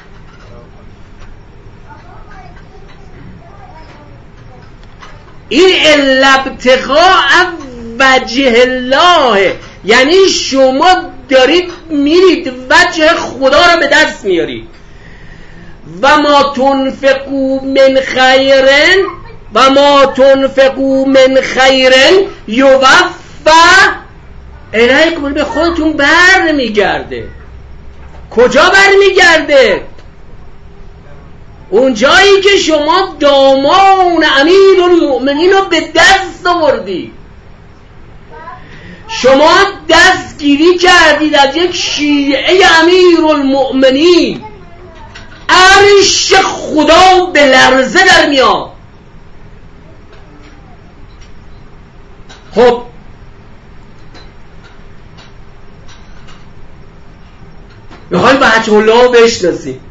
این الابتغاء وجه الله، یعنی شما دارید میرید وجه خدا را به دست میارید. و ما تنفقوا من خیر و ما تنفقوا من خیر یوفى الیکم. به خودتون بر میگرده. کجا بر میگرده؟ اون جایی که شما دامان امیر المؤمنین رو به دست آوردید. شما دستگیری کردید از یک شیعه امیر المؤمنین، عرش خدا به لرزه در میاد. خب میخوایم وجه الله رو بشناسیم.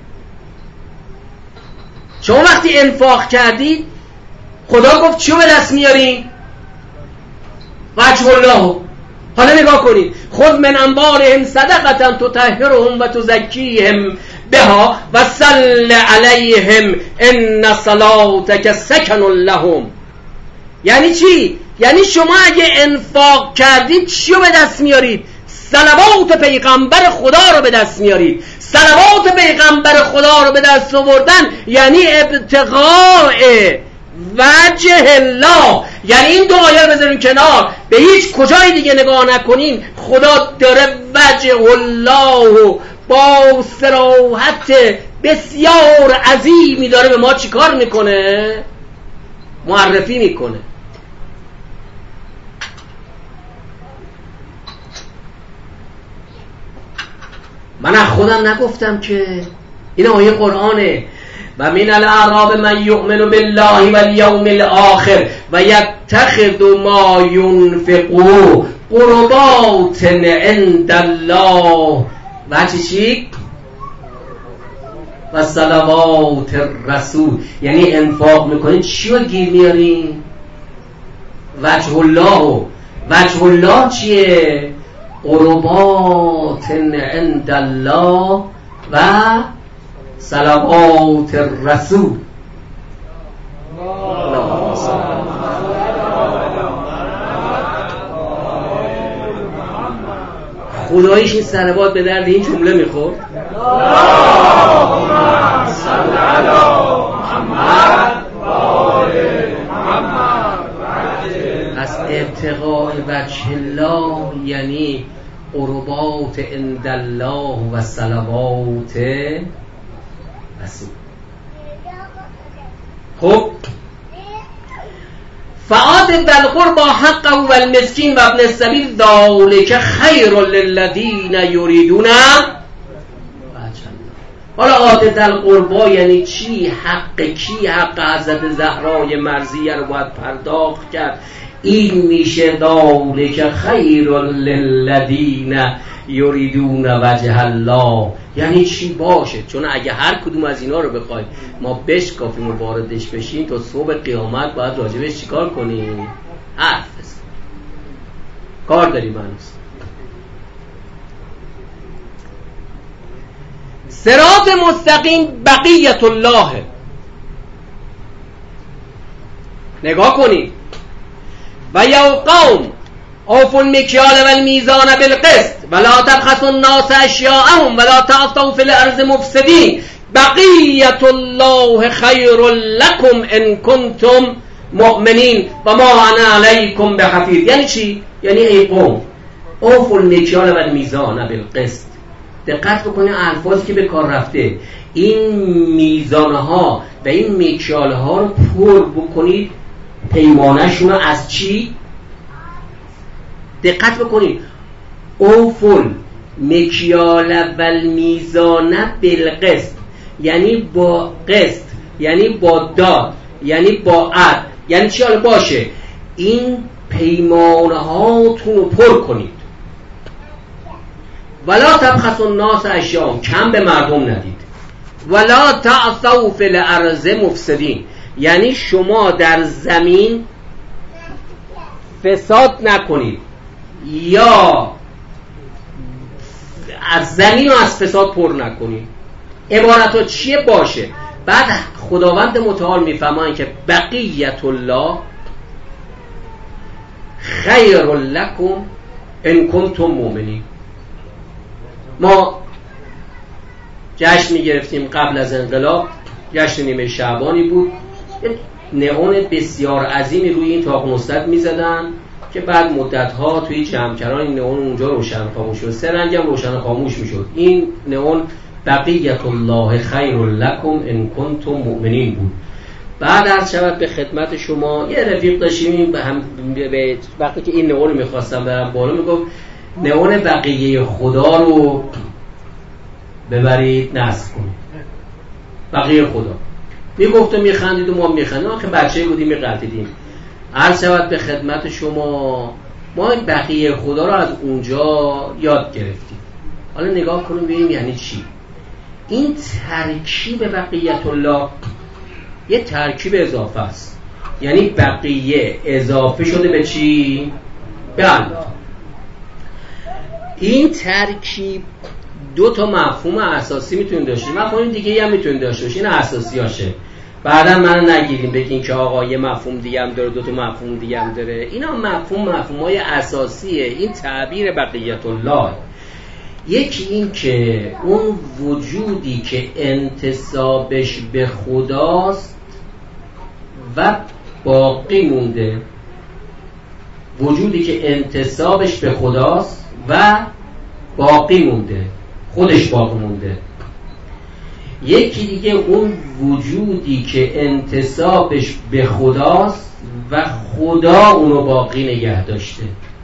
شما وقتی انفاق کردید، خدا گفت چیو به دست میارین؟ وجه الله. حالا نگاه کنید، خود من انبارهم صدقة تطهرهم و تزکیهم بها و صل علیهم ان صلاتک سکن لهم. یعنی چی؟ یعنی شما اگه انفاق کردید چیو به دست میارید؟ صلوات پیغمبر خدا رو به دست میارید. صلوات پیغمبر خدا رو به دست آوردن یعنی ابتغاء وجه الله. یعنی این دو آیه رو بذاریم کنار، به هیچ کجای دیگه نگاه نکنیم، خدا داره وجه الله با صراحت بسیار عظیمی داره به ما چیکار میکنه؟ معرفی میکنه. من از خودم نگفتم که، این آیه قرآنه. و من الاعراب من یؤمن بالله والیوم الاخر و یتخذ ما ینفقوا قربات عند الله و چی؟ و صلوات الرسول. یعنی انفاق میکنید چی رو گیر میارین؟ وجه الله چیه؟ قربات عند الله و صلوات الرسول. خداییش این صلوات به درد این جمله میخورد؟ از ابتغاء وجه الله یعنی قربات عند الله و صلوات رسول. خب فآت بالقربى حقه والمسكين وابن السبيل ذلك خير للذين يريدون وجه الله. حالا آت بالقربى یعنی چی؟ حق کی؟ حق حضرت زهرای مرضیه رو باید پرداخت کرد. این میشه ذلک خیر للذین یریدون وجه الله. یعنی چی باشه؟ چون اگه هر کدوم از اینا رو بخوایم ما بشکافیم و واردش بشیم تا صبح قیامت باید راجبش چیکار کنیم؟ حرف بزنیم. کار داریم هنوز. صراط مستقیم بقیت الله. نگاه کنید. و یا قوم اوفوا المکیال والمیزان بالقسط ولا تبخسوا الناس اشیاءهم ولا تعثوا فی الارض مفسدین بقیت الله خیر لکم ان کنتم مؤمنین و ما انا علیکم بحفیظ. یعنی چی؟ یعنی ای قوم اوفوا المکیال والمیزان بالقسط. دقت بکنید الفاظی که به کار رفته. این میزانها و این مکیالها رو پر بکنید پیمانشون از چی؟ دقت بکنید. اوفل مکیال و المیزان بالقسط یعنی با قسط، یعنی با داد، یعنی با عدل. یعنی چی؟ حالا باشه این پیمانهاتون رو پر کنید. ولا تبخسوا الناس اشیاءهم، کم به مردم ندید. ولا تعثوا فی الارض مفسدین، یعنی شما در زمین فساد نکنید یا از زمین رو از فساد پر نکنید. عبارت ها چیه باشه؟ بعد خداوند متعال میفهمه که بقیت الله خیر لکم ان کنتم مؤمنین. ما جشن میگرفتیم قبل از انقلاب، جشن نیمه شعبانی بود. نئون بسیار عظیمی روی این طاق مستد میزدن که بعد مدتها توی جمع‌کران این نئون اونجا روشن خاموش شد. سه رنگ هم روشن خاموش میشد. این نئون بقیت الله خیر لکم ان کنتم مؤمنین بود. بعد از شب به خدمت شما یه رفیق داشتیم به وقتی که این نئون رو میخواستم برم بالا میگفت نئون بقیه خدا رو ببرید نصب کنید. بقیه خدا میگفت و میخندید و ما میخندیم. آخه بچه بودیم میقلتیدیم. عرض شود به خدمت شما ما این بقیه خدا رو از اونجا یاد گرفتیم. حالا نگاه کنیم ببینیم یعنی چی. این ترکیب بقیت الله یه ترکیب اضافه است. یعنی بقیه اضافه شده به چی؟ به الله. این ترکیب دو تا مفهوم اساسی میتونید داشته. مفهوم دیگه هم میتونید داشته باشین. این اساسی هاشه. بعدا منو نگیریم بگین که آقا یه مفهوم دیگه هم داره، دو تا مفهوم دیگه هم داره. اینا مفهومای اساسیه. این تعبیر بقیت الله. یکی این که اون وجودی که انتسابش به خداست و باقی مونده. وجودی که انتسابش به خداست و باقی مونده، خودش باقی مونده. یکی دیگه اون وجودی که انتسابش به خداست و خدا اونو باقی نگه داشته.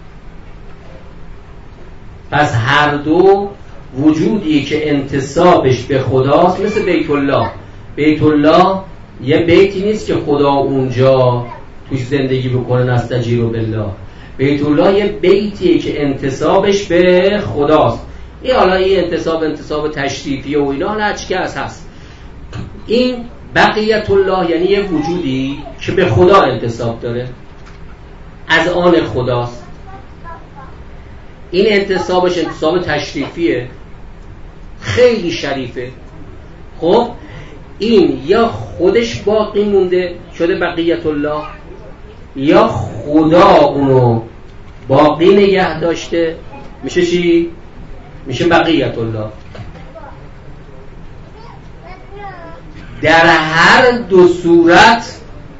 پس هر دو وجودی که انتسابش به خداست، مثل بیت الله. بیت الله یه بیتی نیست که خدا اونجا توش زندگی بکنه نستجیرو بالله. بیت الله یه بیتیه که انتسابش به خداست. این حالا این انتساب تشریفی و اینا هرچی که هست. این بقیت الله یعنی یه وجودی که به خدا انتساب داره. از آن خداست. این انتصابش انتصاب تشریفیه، خیلی شریفه. خب این یا خودش باقی مونده شده بقیت الله، یا خدا اونو باقی نگه داشته میشه چی؟ میشه بقیت الله. در هر دو صورت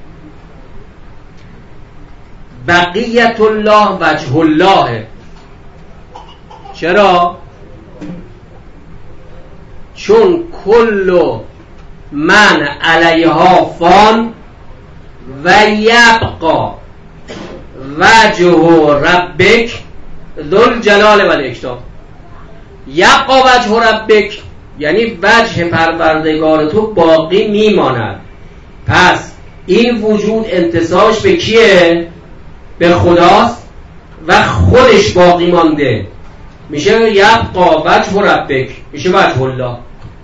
بقیت الله وجه الله. چرا؟ چون کل من علیها فان و یبقا وجه ربک ذوالجلال والاکرام. یبقا وجه ربک یعنی وجه پروردگار تو باقی میماند. پس این وجود انتصابش به کیه؟ به خداست و خودش باقی مانده، میشه یبقا وجه ربک، میشه وجه الله.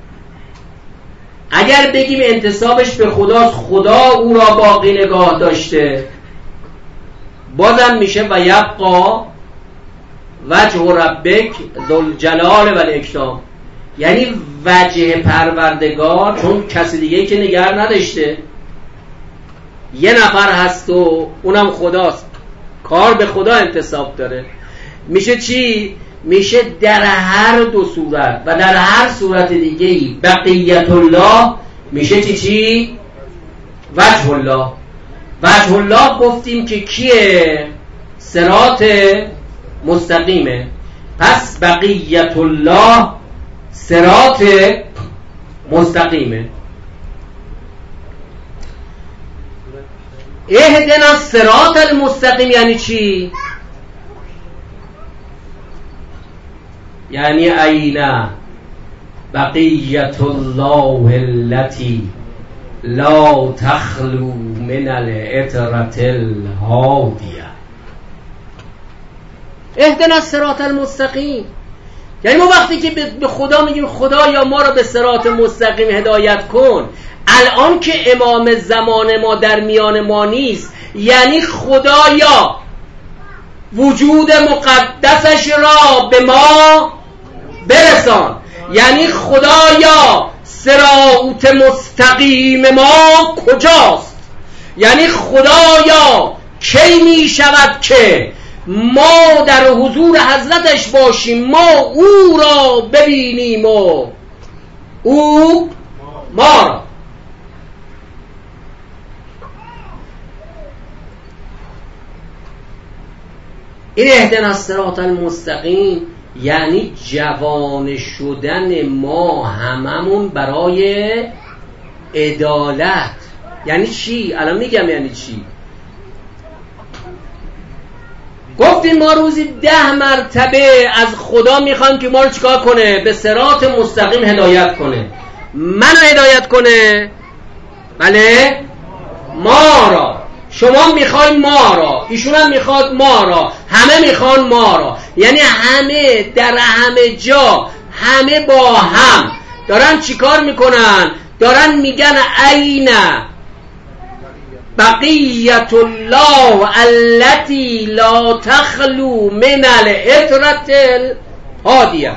اگر بگیم انتصابش به خداست، خدا او را باقی نگاه داشته، بازم میشه و یبقا وجه ربک ذوالجلال والاکرام، یعنی وجه پروردگار، چون کسی دیگه که نگه نداشته، یه نفر هست و اونم خداست، کار به خدا انتصاب داره. میشه چی؟ میشه در هر دو صورت و در هر صورت دیگه‌ای بقیت الله میشه چی؟ وجه الله. وجه الله گفتیم که کیه؟ صراط مستقیمه. پس بقیت الله صراط مستقیمه. اهدنا الصراط المستقیم یعنی چی؟ یعنی اینا بقیت الله التي لا تخلو من العطرة الهادیه. اهدنا الصراط المستقیم یعنی ما وقتی که به خدا میگیم خدایا ما رو به صراط مستقیم هدایت کن، الان که امام زمان ما در میان ما نیست، یعنی خدایا وجود مقدسش را به ما برسان، یعنی خدایا صراط مستقیم ما کجاست؟ یعنی خدایا کی می شود که ما در حضور حضرتش باشیم، ما او را ببینیم و او ما را. این اهدنا الصراط المستقیم یعنی جوان شدن ما هممون برای عدالت. یعنی چی؟ الان میگم یعنی چی. گفتیم ما روزی 10 مرتبه از خدا میخوایم که ما رو چیکار کنه؟ به صراط مستقیم هدایت کنه. منو هدایت کنه، بله، ما را. شما میخواین ما را، ایشون هم میخواد ما را، همه میخوان ما را. یعنی همه در همه جا، همه با هم دارن چیکار میکنن؟ دارن میگن اینا بقیت الله التي لا تخلو من العطرة الهادیه.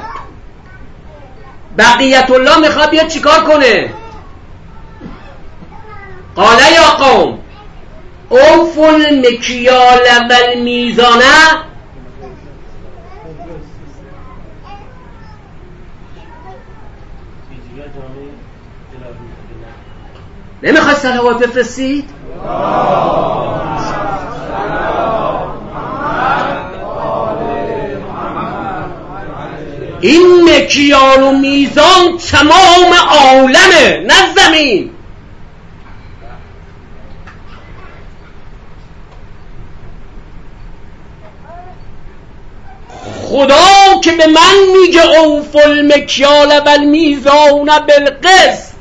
بقیت الله میخواد بیاد چیکار کنه؟ قال یا قوم اوفوا المکیال والمیزان. نمیخواد صلوات بفرستید؟ این مکیال و میزان تمام عالمه، نه زمین. خدا که به من میگه اوفوا المکیال والمیزان بالقسط،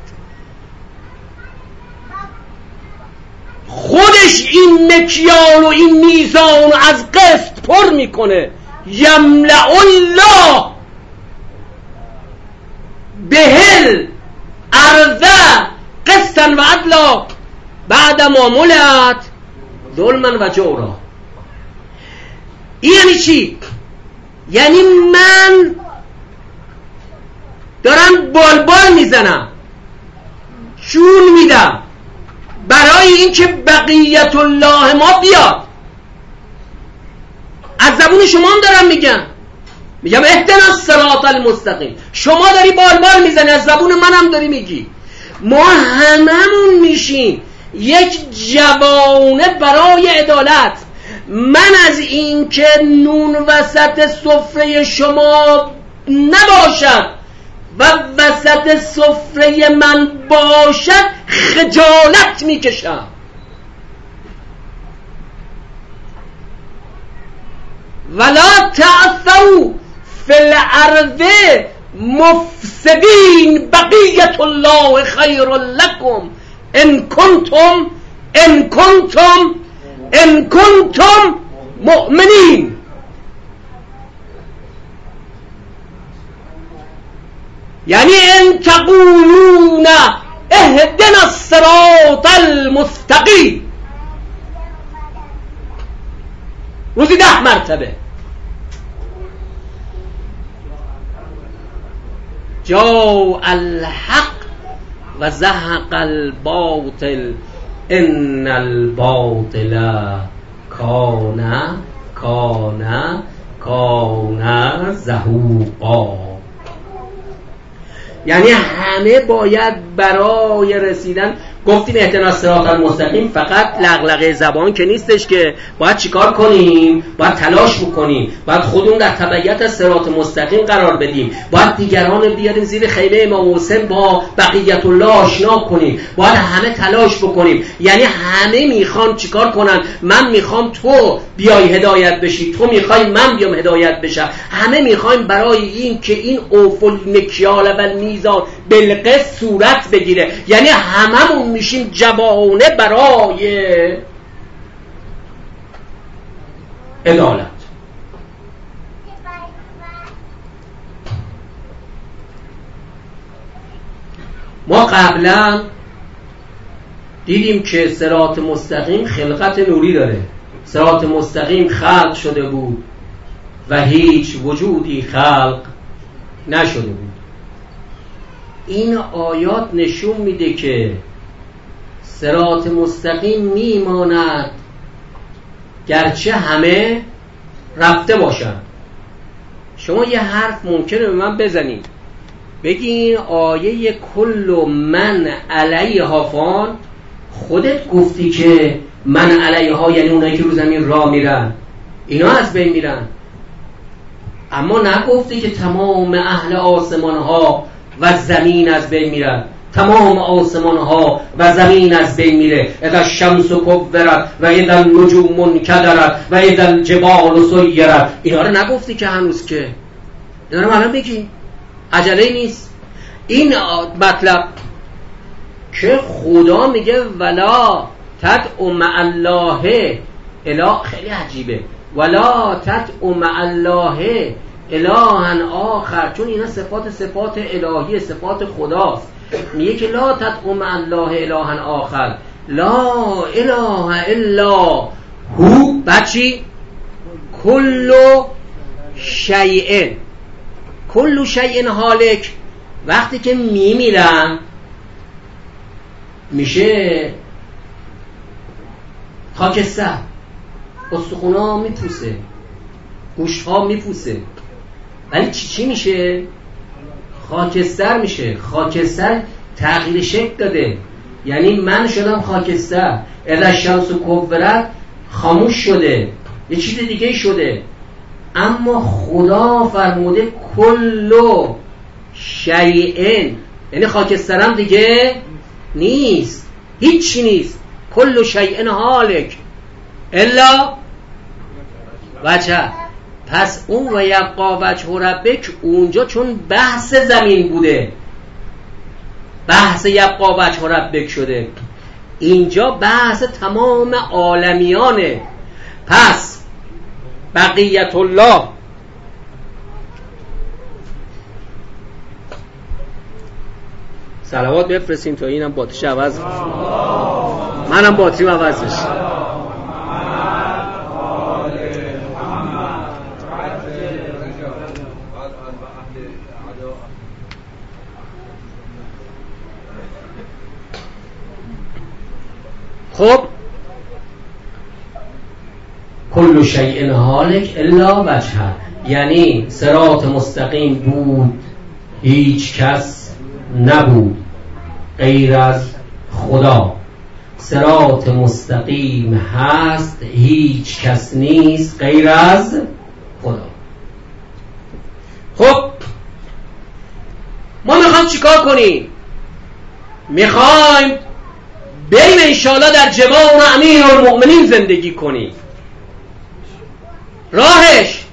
خودش این مکیال و این میزان از قسط پر میکنه. یملأ الله بهل ارض قسطا و عدلا بعد ما ملئت ظلما و جورا. این یعنی چی؟ یعنی من دارم بالبال میزنم، جون میدم برای اینکه بقیت الله ما بیاد. از زبون شما هم دارم میگم اهدنا الصراط المستقیم. شما داری بالبال میزنی، از زبون منم داری میگی. ما هممون میشیم یک جوانه برای عدالت. من از این که نون وسط سفره شما نباشد و وسط سفره من باشد خجالت میکشم. ولا تعثوا فی الارض مفسدین بقیت الله خیر لکم ان کنتم مؤمنین. یعنی ان تقولون اهدنا الصراط المستقیم روزی 10 مرتبه. جاء الحق و زهق الباطل ان الباطل کان زهوقا. یعنی همه باید برای رسیدن، گفتیم اهدنا الصراط المستقیم فقط لغلغه زبان که نیستش، که باید چیکار کنیم؟ باید تلاش بکنیم، باید خودمون در تبعیت از صراط مستقیم قرار بدیم، باید دیگران بیاریم زیر خیمه امام حسین با بقیت الله آشنا کنیم، باید همه تلاش بکنیم. یعنی همه میخوان چیکار کنن؟ من میخوام تو بیای هدایت بشی، تو میخوای من بیام هدایت بشم. همه میخوایم برای این که این اوفل مکیال و میزان بالقسط صورت بگیره. یعنی هممون میشیم جوانه برای عدالت. ما قبلا دیدیم که صراط مستقیم خلقت نوری داره. صراط مستقیم خلق شده بود و هیچ وجودی خلق نشده بود. این آیات نشون میده که صراط مستقیم میماند گرچه همه رفته باشن. شما یه حرف ممکنه به من بزنید، بگی این آیه کل من علیها فان، خودت گفتی که من علیها یعنی اونایی که رو زمین راه میرن اینا از بین میرن، اما نگفتی که تمام اهل آسمان ها و زمین از بین میرن. تمام آسمان ها و زمین از بین میره. اذا الشمس کورت و اذا النجوم انکدرت و اذا الجبال سیرت. اینا رو نگفتی که هنوز، که اینا رو الان بگی، عجله نیست. این مطلب که خدا میگه ولا تدعوا مع الله اله، خیلی عجیبه، ولا تدعوا مع الله الها آخر، چون اینا صفات الهی، صفات خداست. میگه که لا تدعوا مع الله الها آخر، لا اله الا هو. بچی کل شیء هالک. وقتی که میمیرن میشه خاکستر، استخونا میپوسه، گوشت‌ها میپوسه، ولی چی میشه؟ خاکستر میشه. خاکستر تغییر شکل داده، یعنی من شدم خاکستر. اذا الشمس کورت خاموش شده، یه چیز دیگه شده. اما خدا فرموده کل شیء، یعنی خاکسترم دیگه نیست، هیچی نیست. کل شیء هالک الا وجه. پس اون و یبقا وجه ربک اونجا چون بحث زمین بوده، بحث یبقا وجه ربک شده، اینجا بحث تمام عالمیانه. پس بقیت الله صلوات بفرستین تا اینم باتریش عوض بشه، منم باتریم عوض بشه. خب کل شیء هالک الا وجهه، یعنی صراط مستقیم بود، هیچ کس نبود غیر از خدا. صراط مستقیم هست، هیچ کس نیست غیر از خدا. خب ما میخوام چیکار کنیم؟ میخوایم بریم انشاءالله در جوار امیرالمؤمنین زندگی کنیم. راهش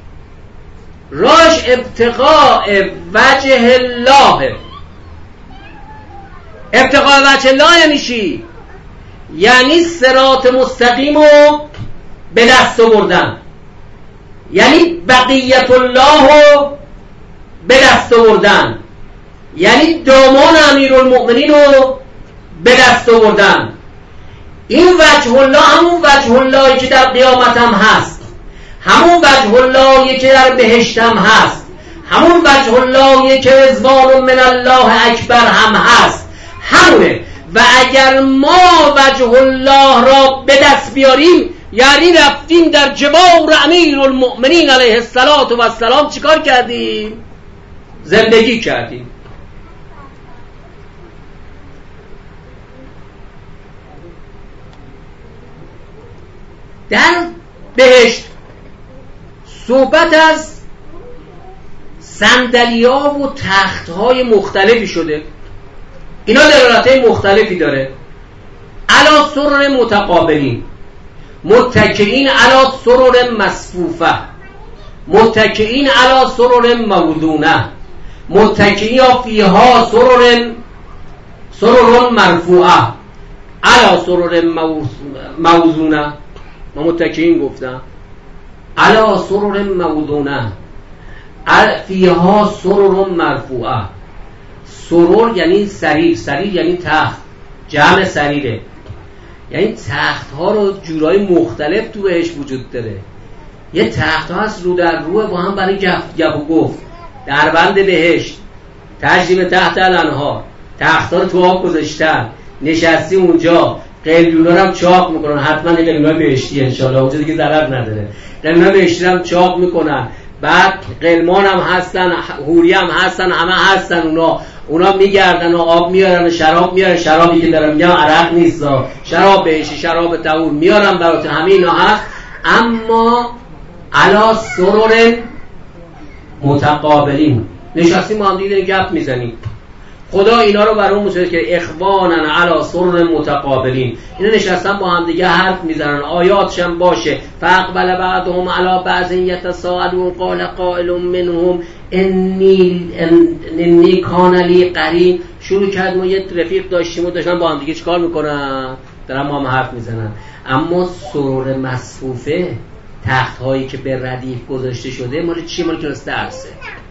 ابتغاء وجه الله. ابتغاء وجه الله یعنی چی؟ یعنی صراط مستقیم رو به دست آوردن، یعنی بقیت الله رو به دست آوردن، یعنی دامان امیرالمؤمنین رو به دست آوردن. این وجه الله همون وجه اللهی که در قیامت هم هست، همون وجه اللهی که در بهشت هم هست، همون وجه اللهی که رضوان من الله اکبر هم هست، همونه. و اگر ما وجه الله را به دست بیاریم یعنی رفتیم در جوار امیرالمؤمنین علیه السلام چیکار کردیم؟ زندگی کردیم. در بهشت صحبت از صندلی‌ها و تخت‌های مختلفی شده. اینا دلالت‌های مختلفی داره. علی سرر متقابلین، متکئین علی سرر مصفوفه، متکئین علی سرر موضونه، متکئین فیها سرر مرفوعه، علی سرر موضونه. ما متکئین گفتم علی سرر موضونه فیها سرر مرفوعه. سرور یعنی سریر، سریر یعنی تخت، جمع سریره. یعنی تخت ها رو جورای مختلف تو بهش وجود داره. یه تخت ها هست رو در روه با هم برای گپ و گفت، در بند بهشت، تجربه تحت الانهار، تخت ها رو تو آب گذاشتن، نشستی اونجا، قلیونا رو هم چاق میکنن. حتما یه قلیونا بهشتی انشالله، اونجا دیگه ضرر نداره. قلیونا بهشتی هم چاق میکنن، بعد قلمان هم هستن، حوری هم هستن، همه هستن. اونا میگردن و آب میارن و شراب میارن. شرابی که دارم میگم عرق نیست، شراب بهشتی، شراب طهور میارن برات، همه اینا هست. اما علی سرر متقابلین، نشستیم با هم دیگه گپ میزنیم. خدا اینا رو برام مساعد که اخوانن علی سرر متقابلین، اینا نشستن با هم دیگه حرف میزنن، آیاتش هم باشه. فاقبل بعضهم علی بعض یتساءلون قال قائل منهم انی کان لی قرین. شروع کرد، ما یه رفیق داشتیم و داشتن با هم دیگه چیکار میکنن؟ دارن با هم حرف میزنن. اما سرور مصفوفه، تخت هایی که به ردیف گذاشته شده، مال چی؟ مال کلاس درسه.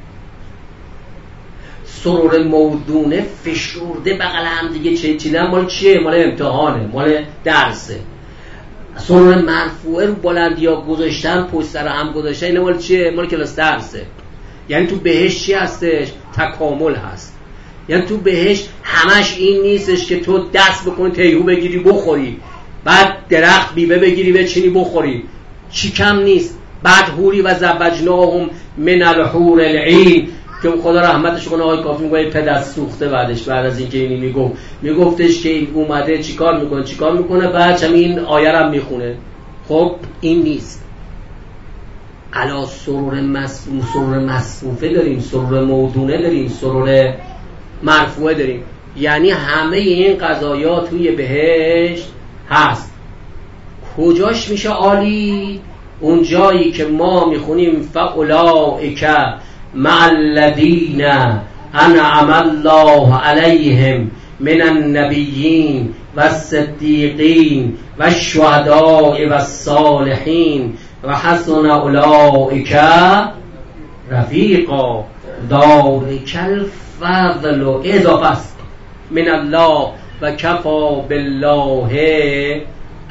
سرور موضونه فشرده بغل هم دیگه چیدن، مال چیه؟ مال امتحانه، مال درسه. سرور مرفوعه رو بلندی ها گذاشتن، پشت سر هم گذاشتن، اینه مال چیه؟ مال کلاس درسه. یعنی تو بهشت چی هستش؟ تکامل هست. یعنی تو بهشت همش این نیستش که تو دست بکنی تیهو بگیری بخوری، بعد درخت بیبه بگیری بچینی بخوری، چی کم نیست. بعد حوری و زوجناهم من الحور العین، که خدا رحمتش کنه آقای کافی میگه پدر سوخته بعدش، بعد از اینکه اینی میگفتش که این اومده چیکار میکنه بعد هم این آیه رو میخونه. خب این نیست. علا سرور مصفوفه داریم، سرور موضونه داریم، سرور مرفوعه داریم. یعنی همه این قضایا توی بهشت هست. کجاش میشه عالی؟ اون جایی که ما میخونیم فاولائک مع الذین انعم الله علیهم من النبیین و الصدیقین و الشهداء و الصالحین و حسن اولئک رفیقا ذلک الفضل اضافه من الله و کفا بالله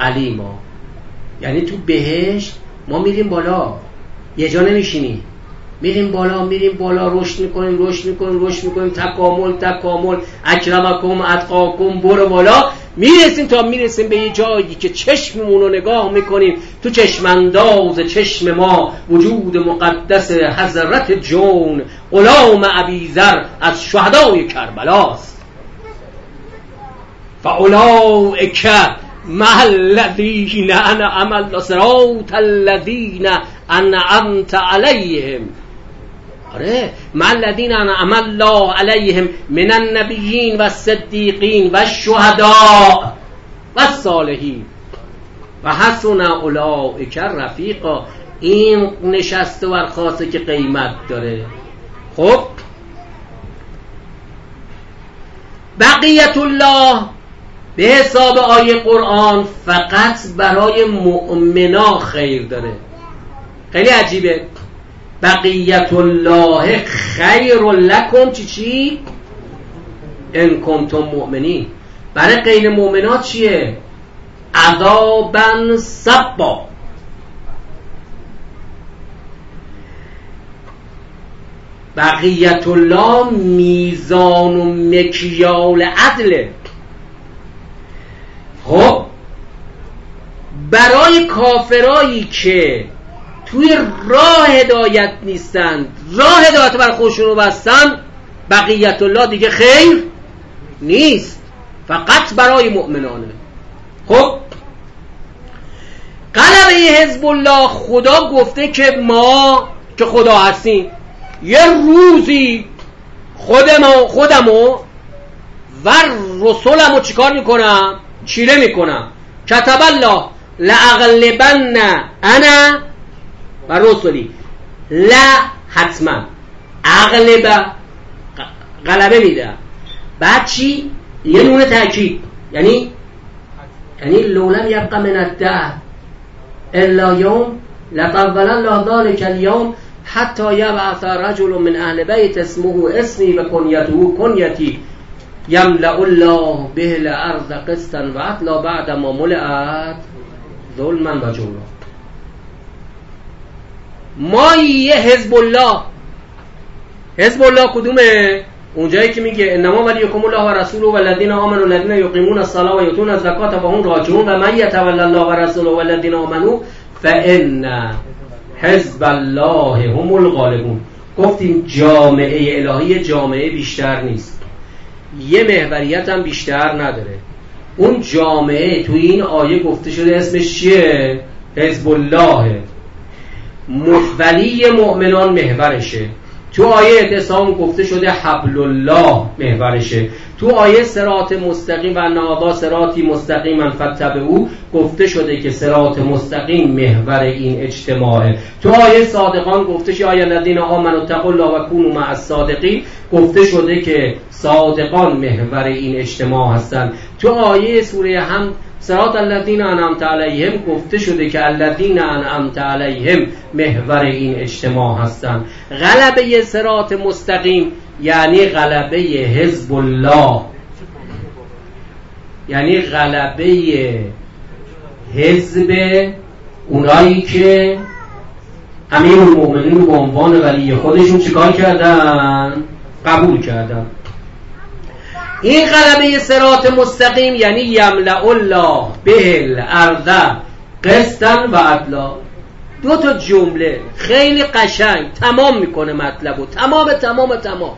علیما. یعنی تو بهشت ما میریم بالا، یه جا نمیشینی، میریم بالا رشد میکنیم تکامل اکرمکم اتقاکم برو بالا، میرسیم به یه جایی که چشممون رو نگاه میکنیم، تو چشمانداز چشم ما وجود مقدس حضرت جون غلام ابیذر از شهدای کربلاست. فاولئک مع الذین انعم الله صراط الذین انعمت علیهم. آره، مع الذین انعم الله علیهم من النبیین و الصدیقین و الشهداء و الصالحین و حسن اولئک رفیقا. این نشسته و خاصه که قیمت داره. خب بقیت الله به حساب آیه قرآن فقط برای مؤمنا خیر داره. خیلی عجیبه. بقیت الله خیر لکم چی؟ ان کنتم مؤمنین. برای غیر مؤمنات چیه؟ عذابا صبا. بقیت الله میزان و مکیال عدله. خب برای کافرایی که توی راه هدایت نیستن، راه هدایت بر خودشون رو بستن، بقیت الله دیگه خیر نیست، فقط برای مؤمنانه. خب غلبه حزب الله، خدا گفته که ما که خدا هستیم یه روزی خودمو و رسولمو چیکار میکنم؟ چیره میکنم. کتب الله لاغلبن انا و رسولی. لا حتما، غلبه میده. بعد چی؟ یه نون تاکید، یعنی لولم یبقى من الدهر الا یوم لطول الله ذلك اليوم حتی یبعث رجل من اهل بیت اسمه اسمی و کنیته کنیتی یملأ الله به الارض قسطا و عدلا بعد ما ملئت ظلما و جورا. ما یه حزب الله کدومه؟ اونجایی که میگه انما ولیکم الله و رسوله والذین آمنوا الذین یقیمون الصلاة و یؤتون الزکاة و هم راجعون و من یتولی الله و رسوله والذین آمنوا فان حزب الله هم الغالبون. گفتیم جامعه الهی جامعه بیشتر نیست، یه محوریت هم بیشتر نداره. اون جامعه توی این آیه گفته شده اسمش چیه؟ حزب الله. ولی مؤمنان محورشه. تو آیه اعتصام گفته شده حبل الله محورشه. تو آیه صراط مستقیم و نهادا صراطی مستقیما فاتبعوه گفته شده که صراط مستقیم محور این اجتماعه. تو آیه صادقان گفته شده آیه الذین آمنوا اتقوا الله و کونوا مع الصادقین گفته شده که صادقان محور این اجتماع هستن. تو آیه سوره حمد صراط الذین انعمت علیهم گفته شده که الذین انعمت علیهم محور این اجتماع هستن. غلبه صراط مستقیم یعنی غلبه حزب الله، یعنی غلبه حزب اونایی که امیرالمؤمنین رو به عنوان ولی خودشون چیکار کردن؟ قبول کردن. این غلبه صراط مستقیم یعنی یملأ الله به الارض قسطا و عدلا. دو تا جمله خیلی قشنگ تمام میکنه مطلبو. تمام.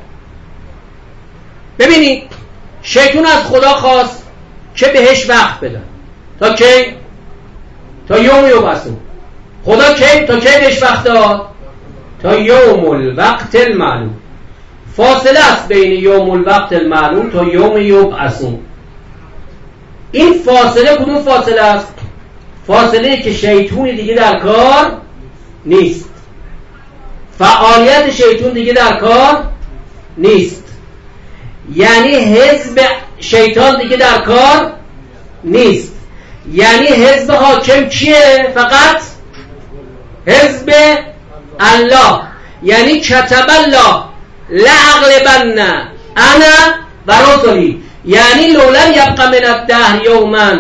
ببینید شیطان از خدا خواست که بهش وقت بدن. تا کی؟ تا یوم یبعثون. خدا کی؟ تا کی بهش وقت داد؟ تا یوم الوقت المعلوم. فاصله است بین یوم الوقت المعلوم تا یوم یبعثون. این فاصله کدوم فاصله است؟ فاصله که شیطون دیگه در کار نیست، فعالیت شیطون دیگه در کار نیست، یعنی حزب شیطان دیگه در کار نیست. یعنی حزب حاکم کیه؟ فقط حزب الله. یعنی کتب الله لاغلبن انا و رسلی، یعنی لولم یبقى من الدهر یوما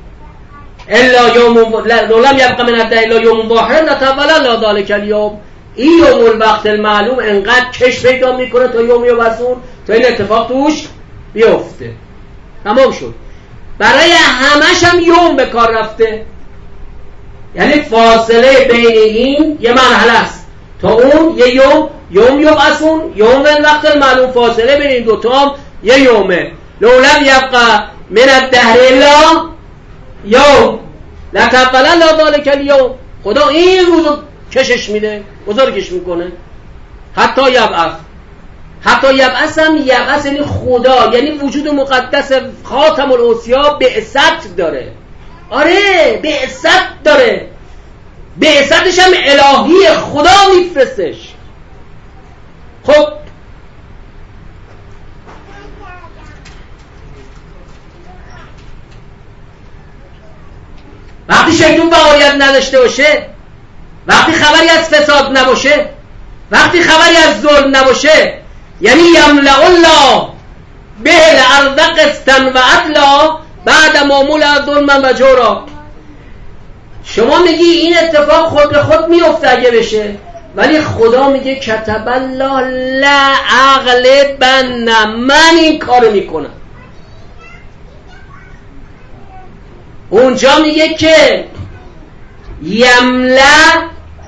الا یوم، لولم یبقى من الدهر الا یوم واحد لطول الله ذلك اليوم. این یوم الوقت المعلوم انقدر کش پیدا میکنه تا یوم یبعثون تا این اتفاق توش بیفته. تمام شد. برای همش هم یوم به کار رفته، یعنی فاصله بین این یه مرحله است تا اون یه یوم یبعثون، یوم الوقت المعلوم، فاصله بین این دوتا هم یه یومه. لولم یبقى من الدهر الا یوم لتقبل الله ذلک الیوم. خدا این روزو کشش میده، بزرگش میکنه. حتی یبعث هم یبعث یعنی خدا، یعنی وجود مقدس خاتم الاوصیا بعثت داره. آره بعثت داره، بعثتش هم الهی، خدا میفرستش. خب وقتی شیطان فعالیت نداشته باشه، وقتی خبری از فساد نباشه، وقتی خبری از ظلم نباشه، یعنی یملأ الله به الارض قسطا و عدلا بعد ما ملأ ظلما و جورا. شما میگی این اتفاق خود به خود میفته اگه بشه، ولی خدا میگه کتب الله لا اغلبن، من این کارو میکنم. اونجا میگه که یملأ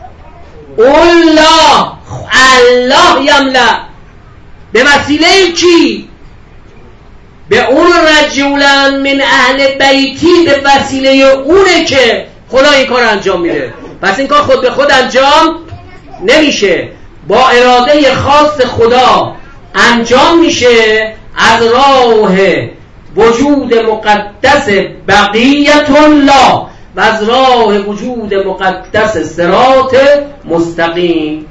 الله یملأ به وسیله کی؟ به اون رجولا من اهل بیتی، به وسیله اونه که خدا این کار انجام میده. پس این کار خود به خود انجام نمیشه، با اراده خاص خدا انجام میشه از راه وجود مقدس بقیت الله و از راه وجود مقدس صراط مستقیم.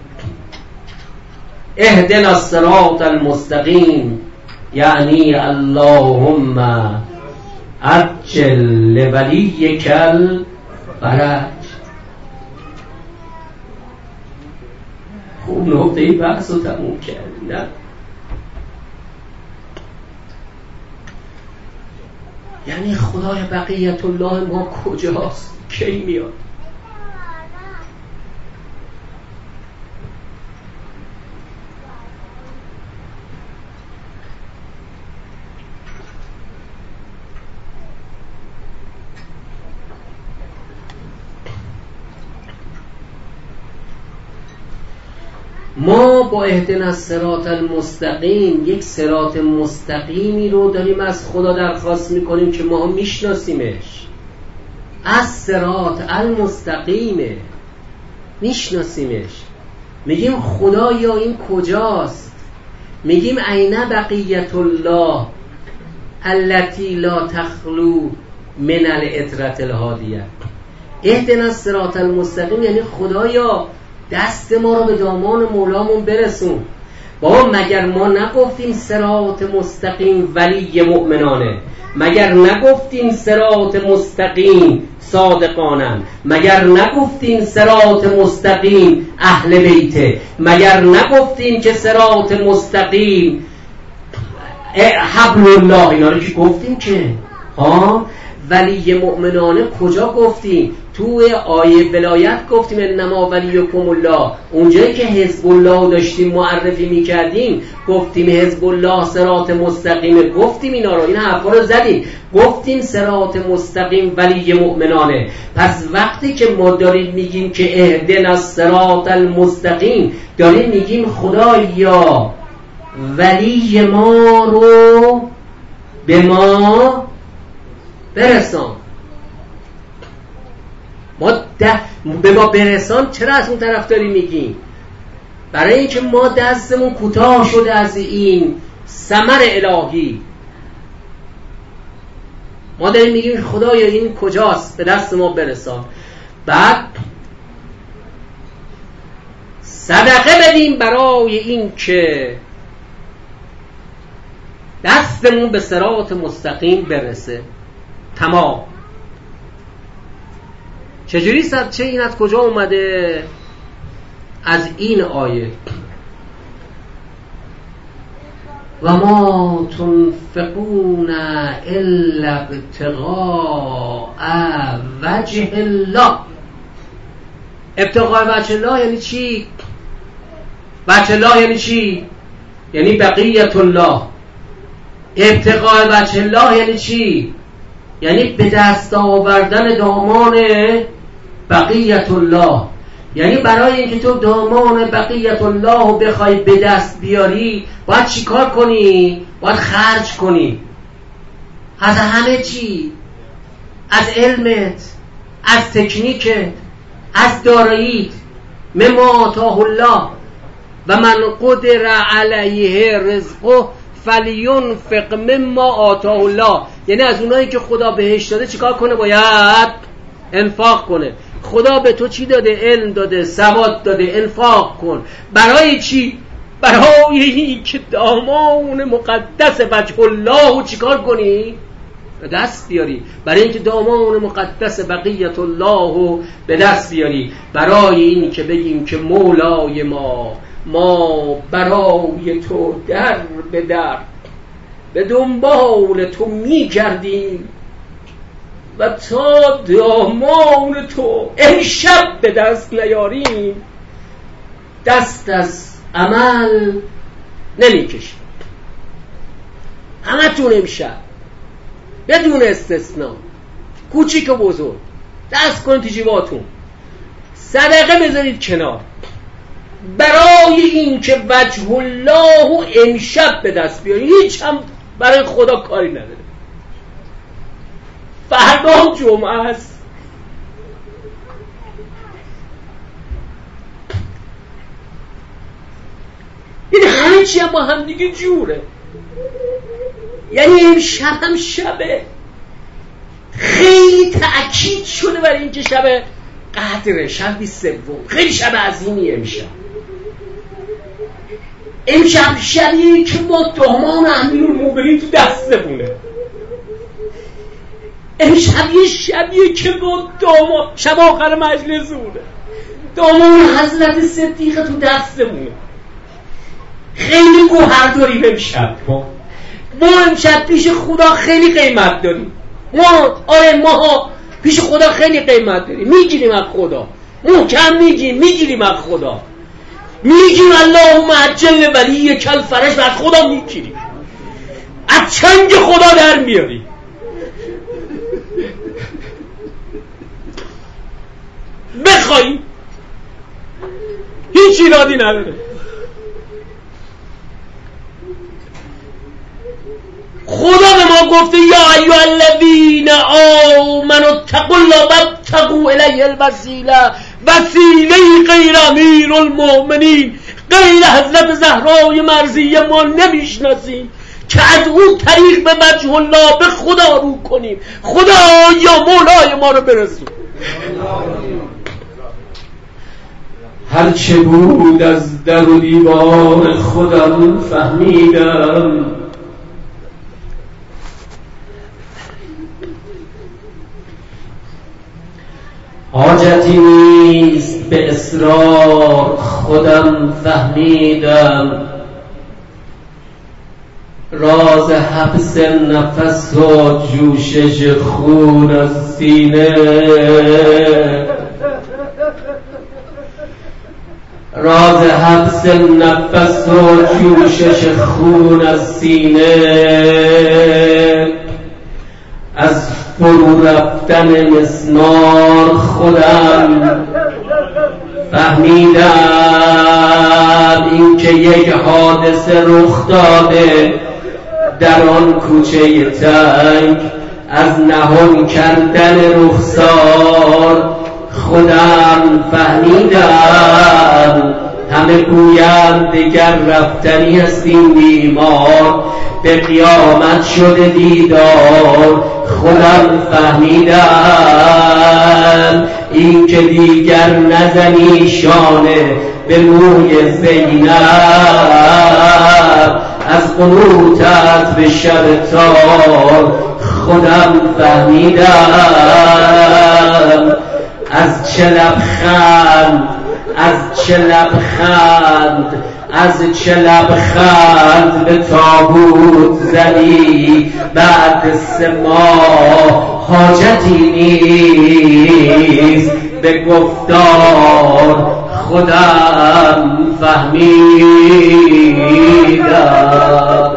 اهدنا الصراط المستقیم یعنی اللهم عجل لولیک الفرج. خوب نقطه بحث رو تموم کردی، نه؟ یعنی خدای بقیت الله ما کجاست؟ کی میاد؟ ما با اهدنا الصراط المستقیم یک صراط مستقیمی رو داریم از خدا درخواست میکنیم که ما میشناسیمش. از صراط المستقیمه، میشناسیمش. میگیم خدایا این کجاست؟ میگیم عین بقیت الله التي لا تخلو من العطرة الهادیه. اهدنا الصراط المستقیم یعنی خدایا دست ما رو به دامان مولامون برسون. بابا مگر ما نگفتیم صراط مستقیم ولی مؤمنانه؟ مگر نگفتیم صراط مستقیم صادقانن؟ مگر نگفتیم صراط مستقیم اهل بیته؟ مگر نگفتیم که صراط مستقیم حبل الله؟ اینا رو که گفتیم که ولی مؤمنانه کجا گفتیم؟ توی آیه ولایت گفتیم انما ولیکم الله. اونجایی که حزب الله داشتیم معرفی میکردیم گفتیم حزب الله صراط مستقیم، گفتیم اینا رو، این حرفا رو زدیم، گفتیم صراط مستقیم ولی مؤمنانه. پس وقتی که ما داریم میگیم که اهدنا الصراط المستقیم، داریم میگیم خدایا ولی ما رو به ما برسان. به ما برسان چرا از اون طرف داریم میگیم؟ برای اینکه ما دستمون کوتاه شده از این ثمر الهی. ما داریم میگیم خدایا این کجاست؟ به دست ما برسان. بعد صدقه بدیم برای این که دستمون به صراط مستقیم برسه. تمام. چجوری چه این از کجا اومده؟ از این آیه و ما تنفقون الا ابتغاء وجه الله. ابتغاء وجه الله یعنی چی؟ وجه الله یعنی چی؟ یعنی بقیت الله. ابتغاء وجه الله یعنی چی؟ یعنی به دست آوردن دامان بقیت الله. یعنی برای اینکه تو دامان بقیت الله رو بخوای به دست بیاری باید چی کار کنی؟ باید خرج کنی از همه چی، از علمت، از تکنیکت، از داراییت. مما آتاه الله و من قدر علیه رزقه فلینفق مما آتاه الله. یعنی از اونایی که خدا بهش داده چیکار کنه؟ باید انفاق کنه. خدا به تو چی داده؟ علم داده، سواد داده، انفاق کن. برای چی؟ برای این که دامان مقدس وجه الله رو چیکار کنی؟ به دست بیاری. برای اینکه دامان مقدس بقیت الله رو به دست بیاری. برای این که بگیم که مولای ما برای تو در به در به دنبال تو میگردیم و تا دامان تو امشب به دست نیاریم دست از عمل نمیکشیم. همتون امشب بدون استثناء، کوچیک و بزرگ، دست کن تو جیباتون، صدقه بذارید کنار برای این که وجه الله امشب به دست بیارید. هیچ هم برای خدا کاری نداره. فردا جمعه است. این همه چی هم با هم دیگه جوره. یعنی امشب هم شبه. خیلی تأکید شده برای اینکه شب قدره، شب 23، خیلی شب عظیمی امشب. امشب شبیه که ما دامان امیرالمومنین تو دستمونه. امشب شبیه که ما دامان شب آخر مجلسونه، دامان حضرت صدیقه تو دستمونه. خیلی گوهر داریم امشب. ما امشب پیش خدا خیلی قیمت داریم. ما پیش خدا خیلی قیمت داریم. میگیریم از خدا، محکم میگیریم از خدا. میگیم اللهم عجل ولی کل فرج و از خدا میگیریم، از چنگ خدا در میاریم. بخوایم هیچ ایرادی نداره. خدا به ما گفته یا ایها الذین آمنوا اتقوا الله وابتغوا الیه الوسیله. وسیله غیر امیرالمؤمنین، غیر حضرت زهرای مرضیه ما نمیشناسیم که از اون طریق به وجه الله به خدا رو کنیم. خدا یا مولای ما رو برسون. هرچه بود از در و دیوار خودم فهمیدم، حاجتی نیست به اصرار خودم فهمیدم. راز حبس نفس و جوشش خون از سینه، راز حبس نفس و جوشش خون از سینه، از فرو رفتن مسمار خودم فهمیدم. این که یک حادثه رخ داده در آن کوچه تنگ، از نهان کردن رخسار خودم فهمیدم. همه گویند دگر رفتنی است این بیمار، به قیامت شده دیدار خودم فهمیدم. این که دیگر نزنی شانه به موی زینب، از قنوتت به شب تار خودم فهمیدم. از چه لبخند، از چه لبخند، از چه لبخند به تابوت زدی بعد 3 ماه. حاجتی نیست به گفتار خودم فهمیدم.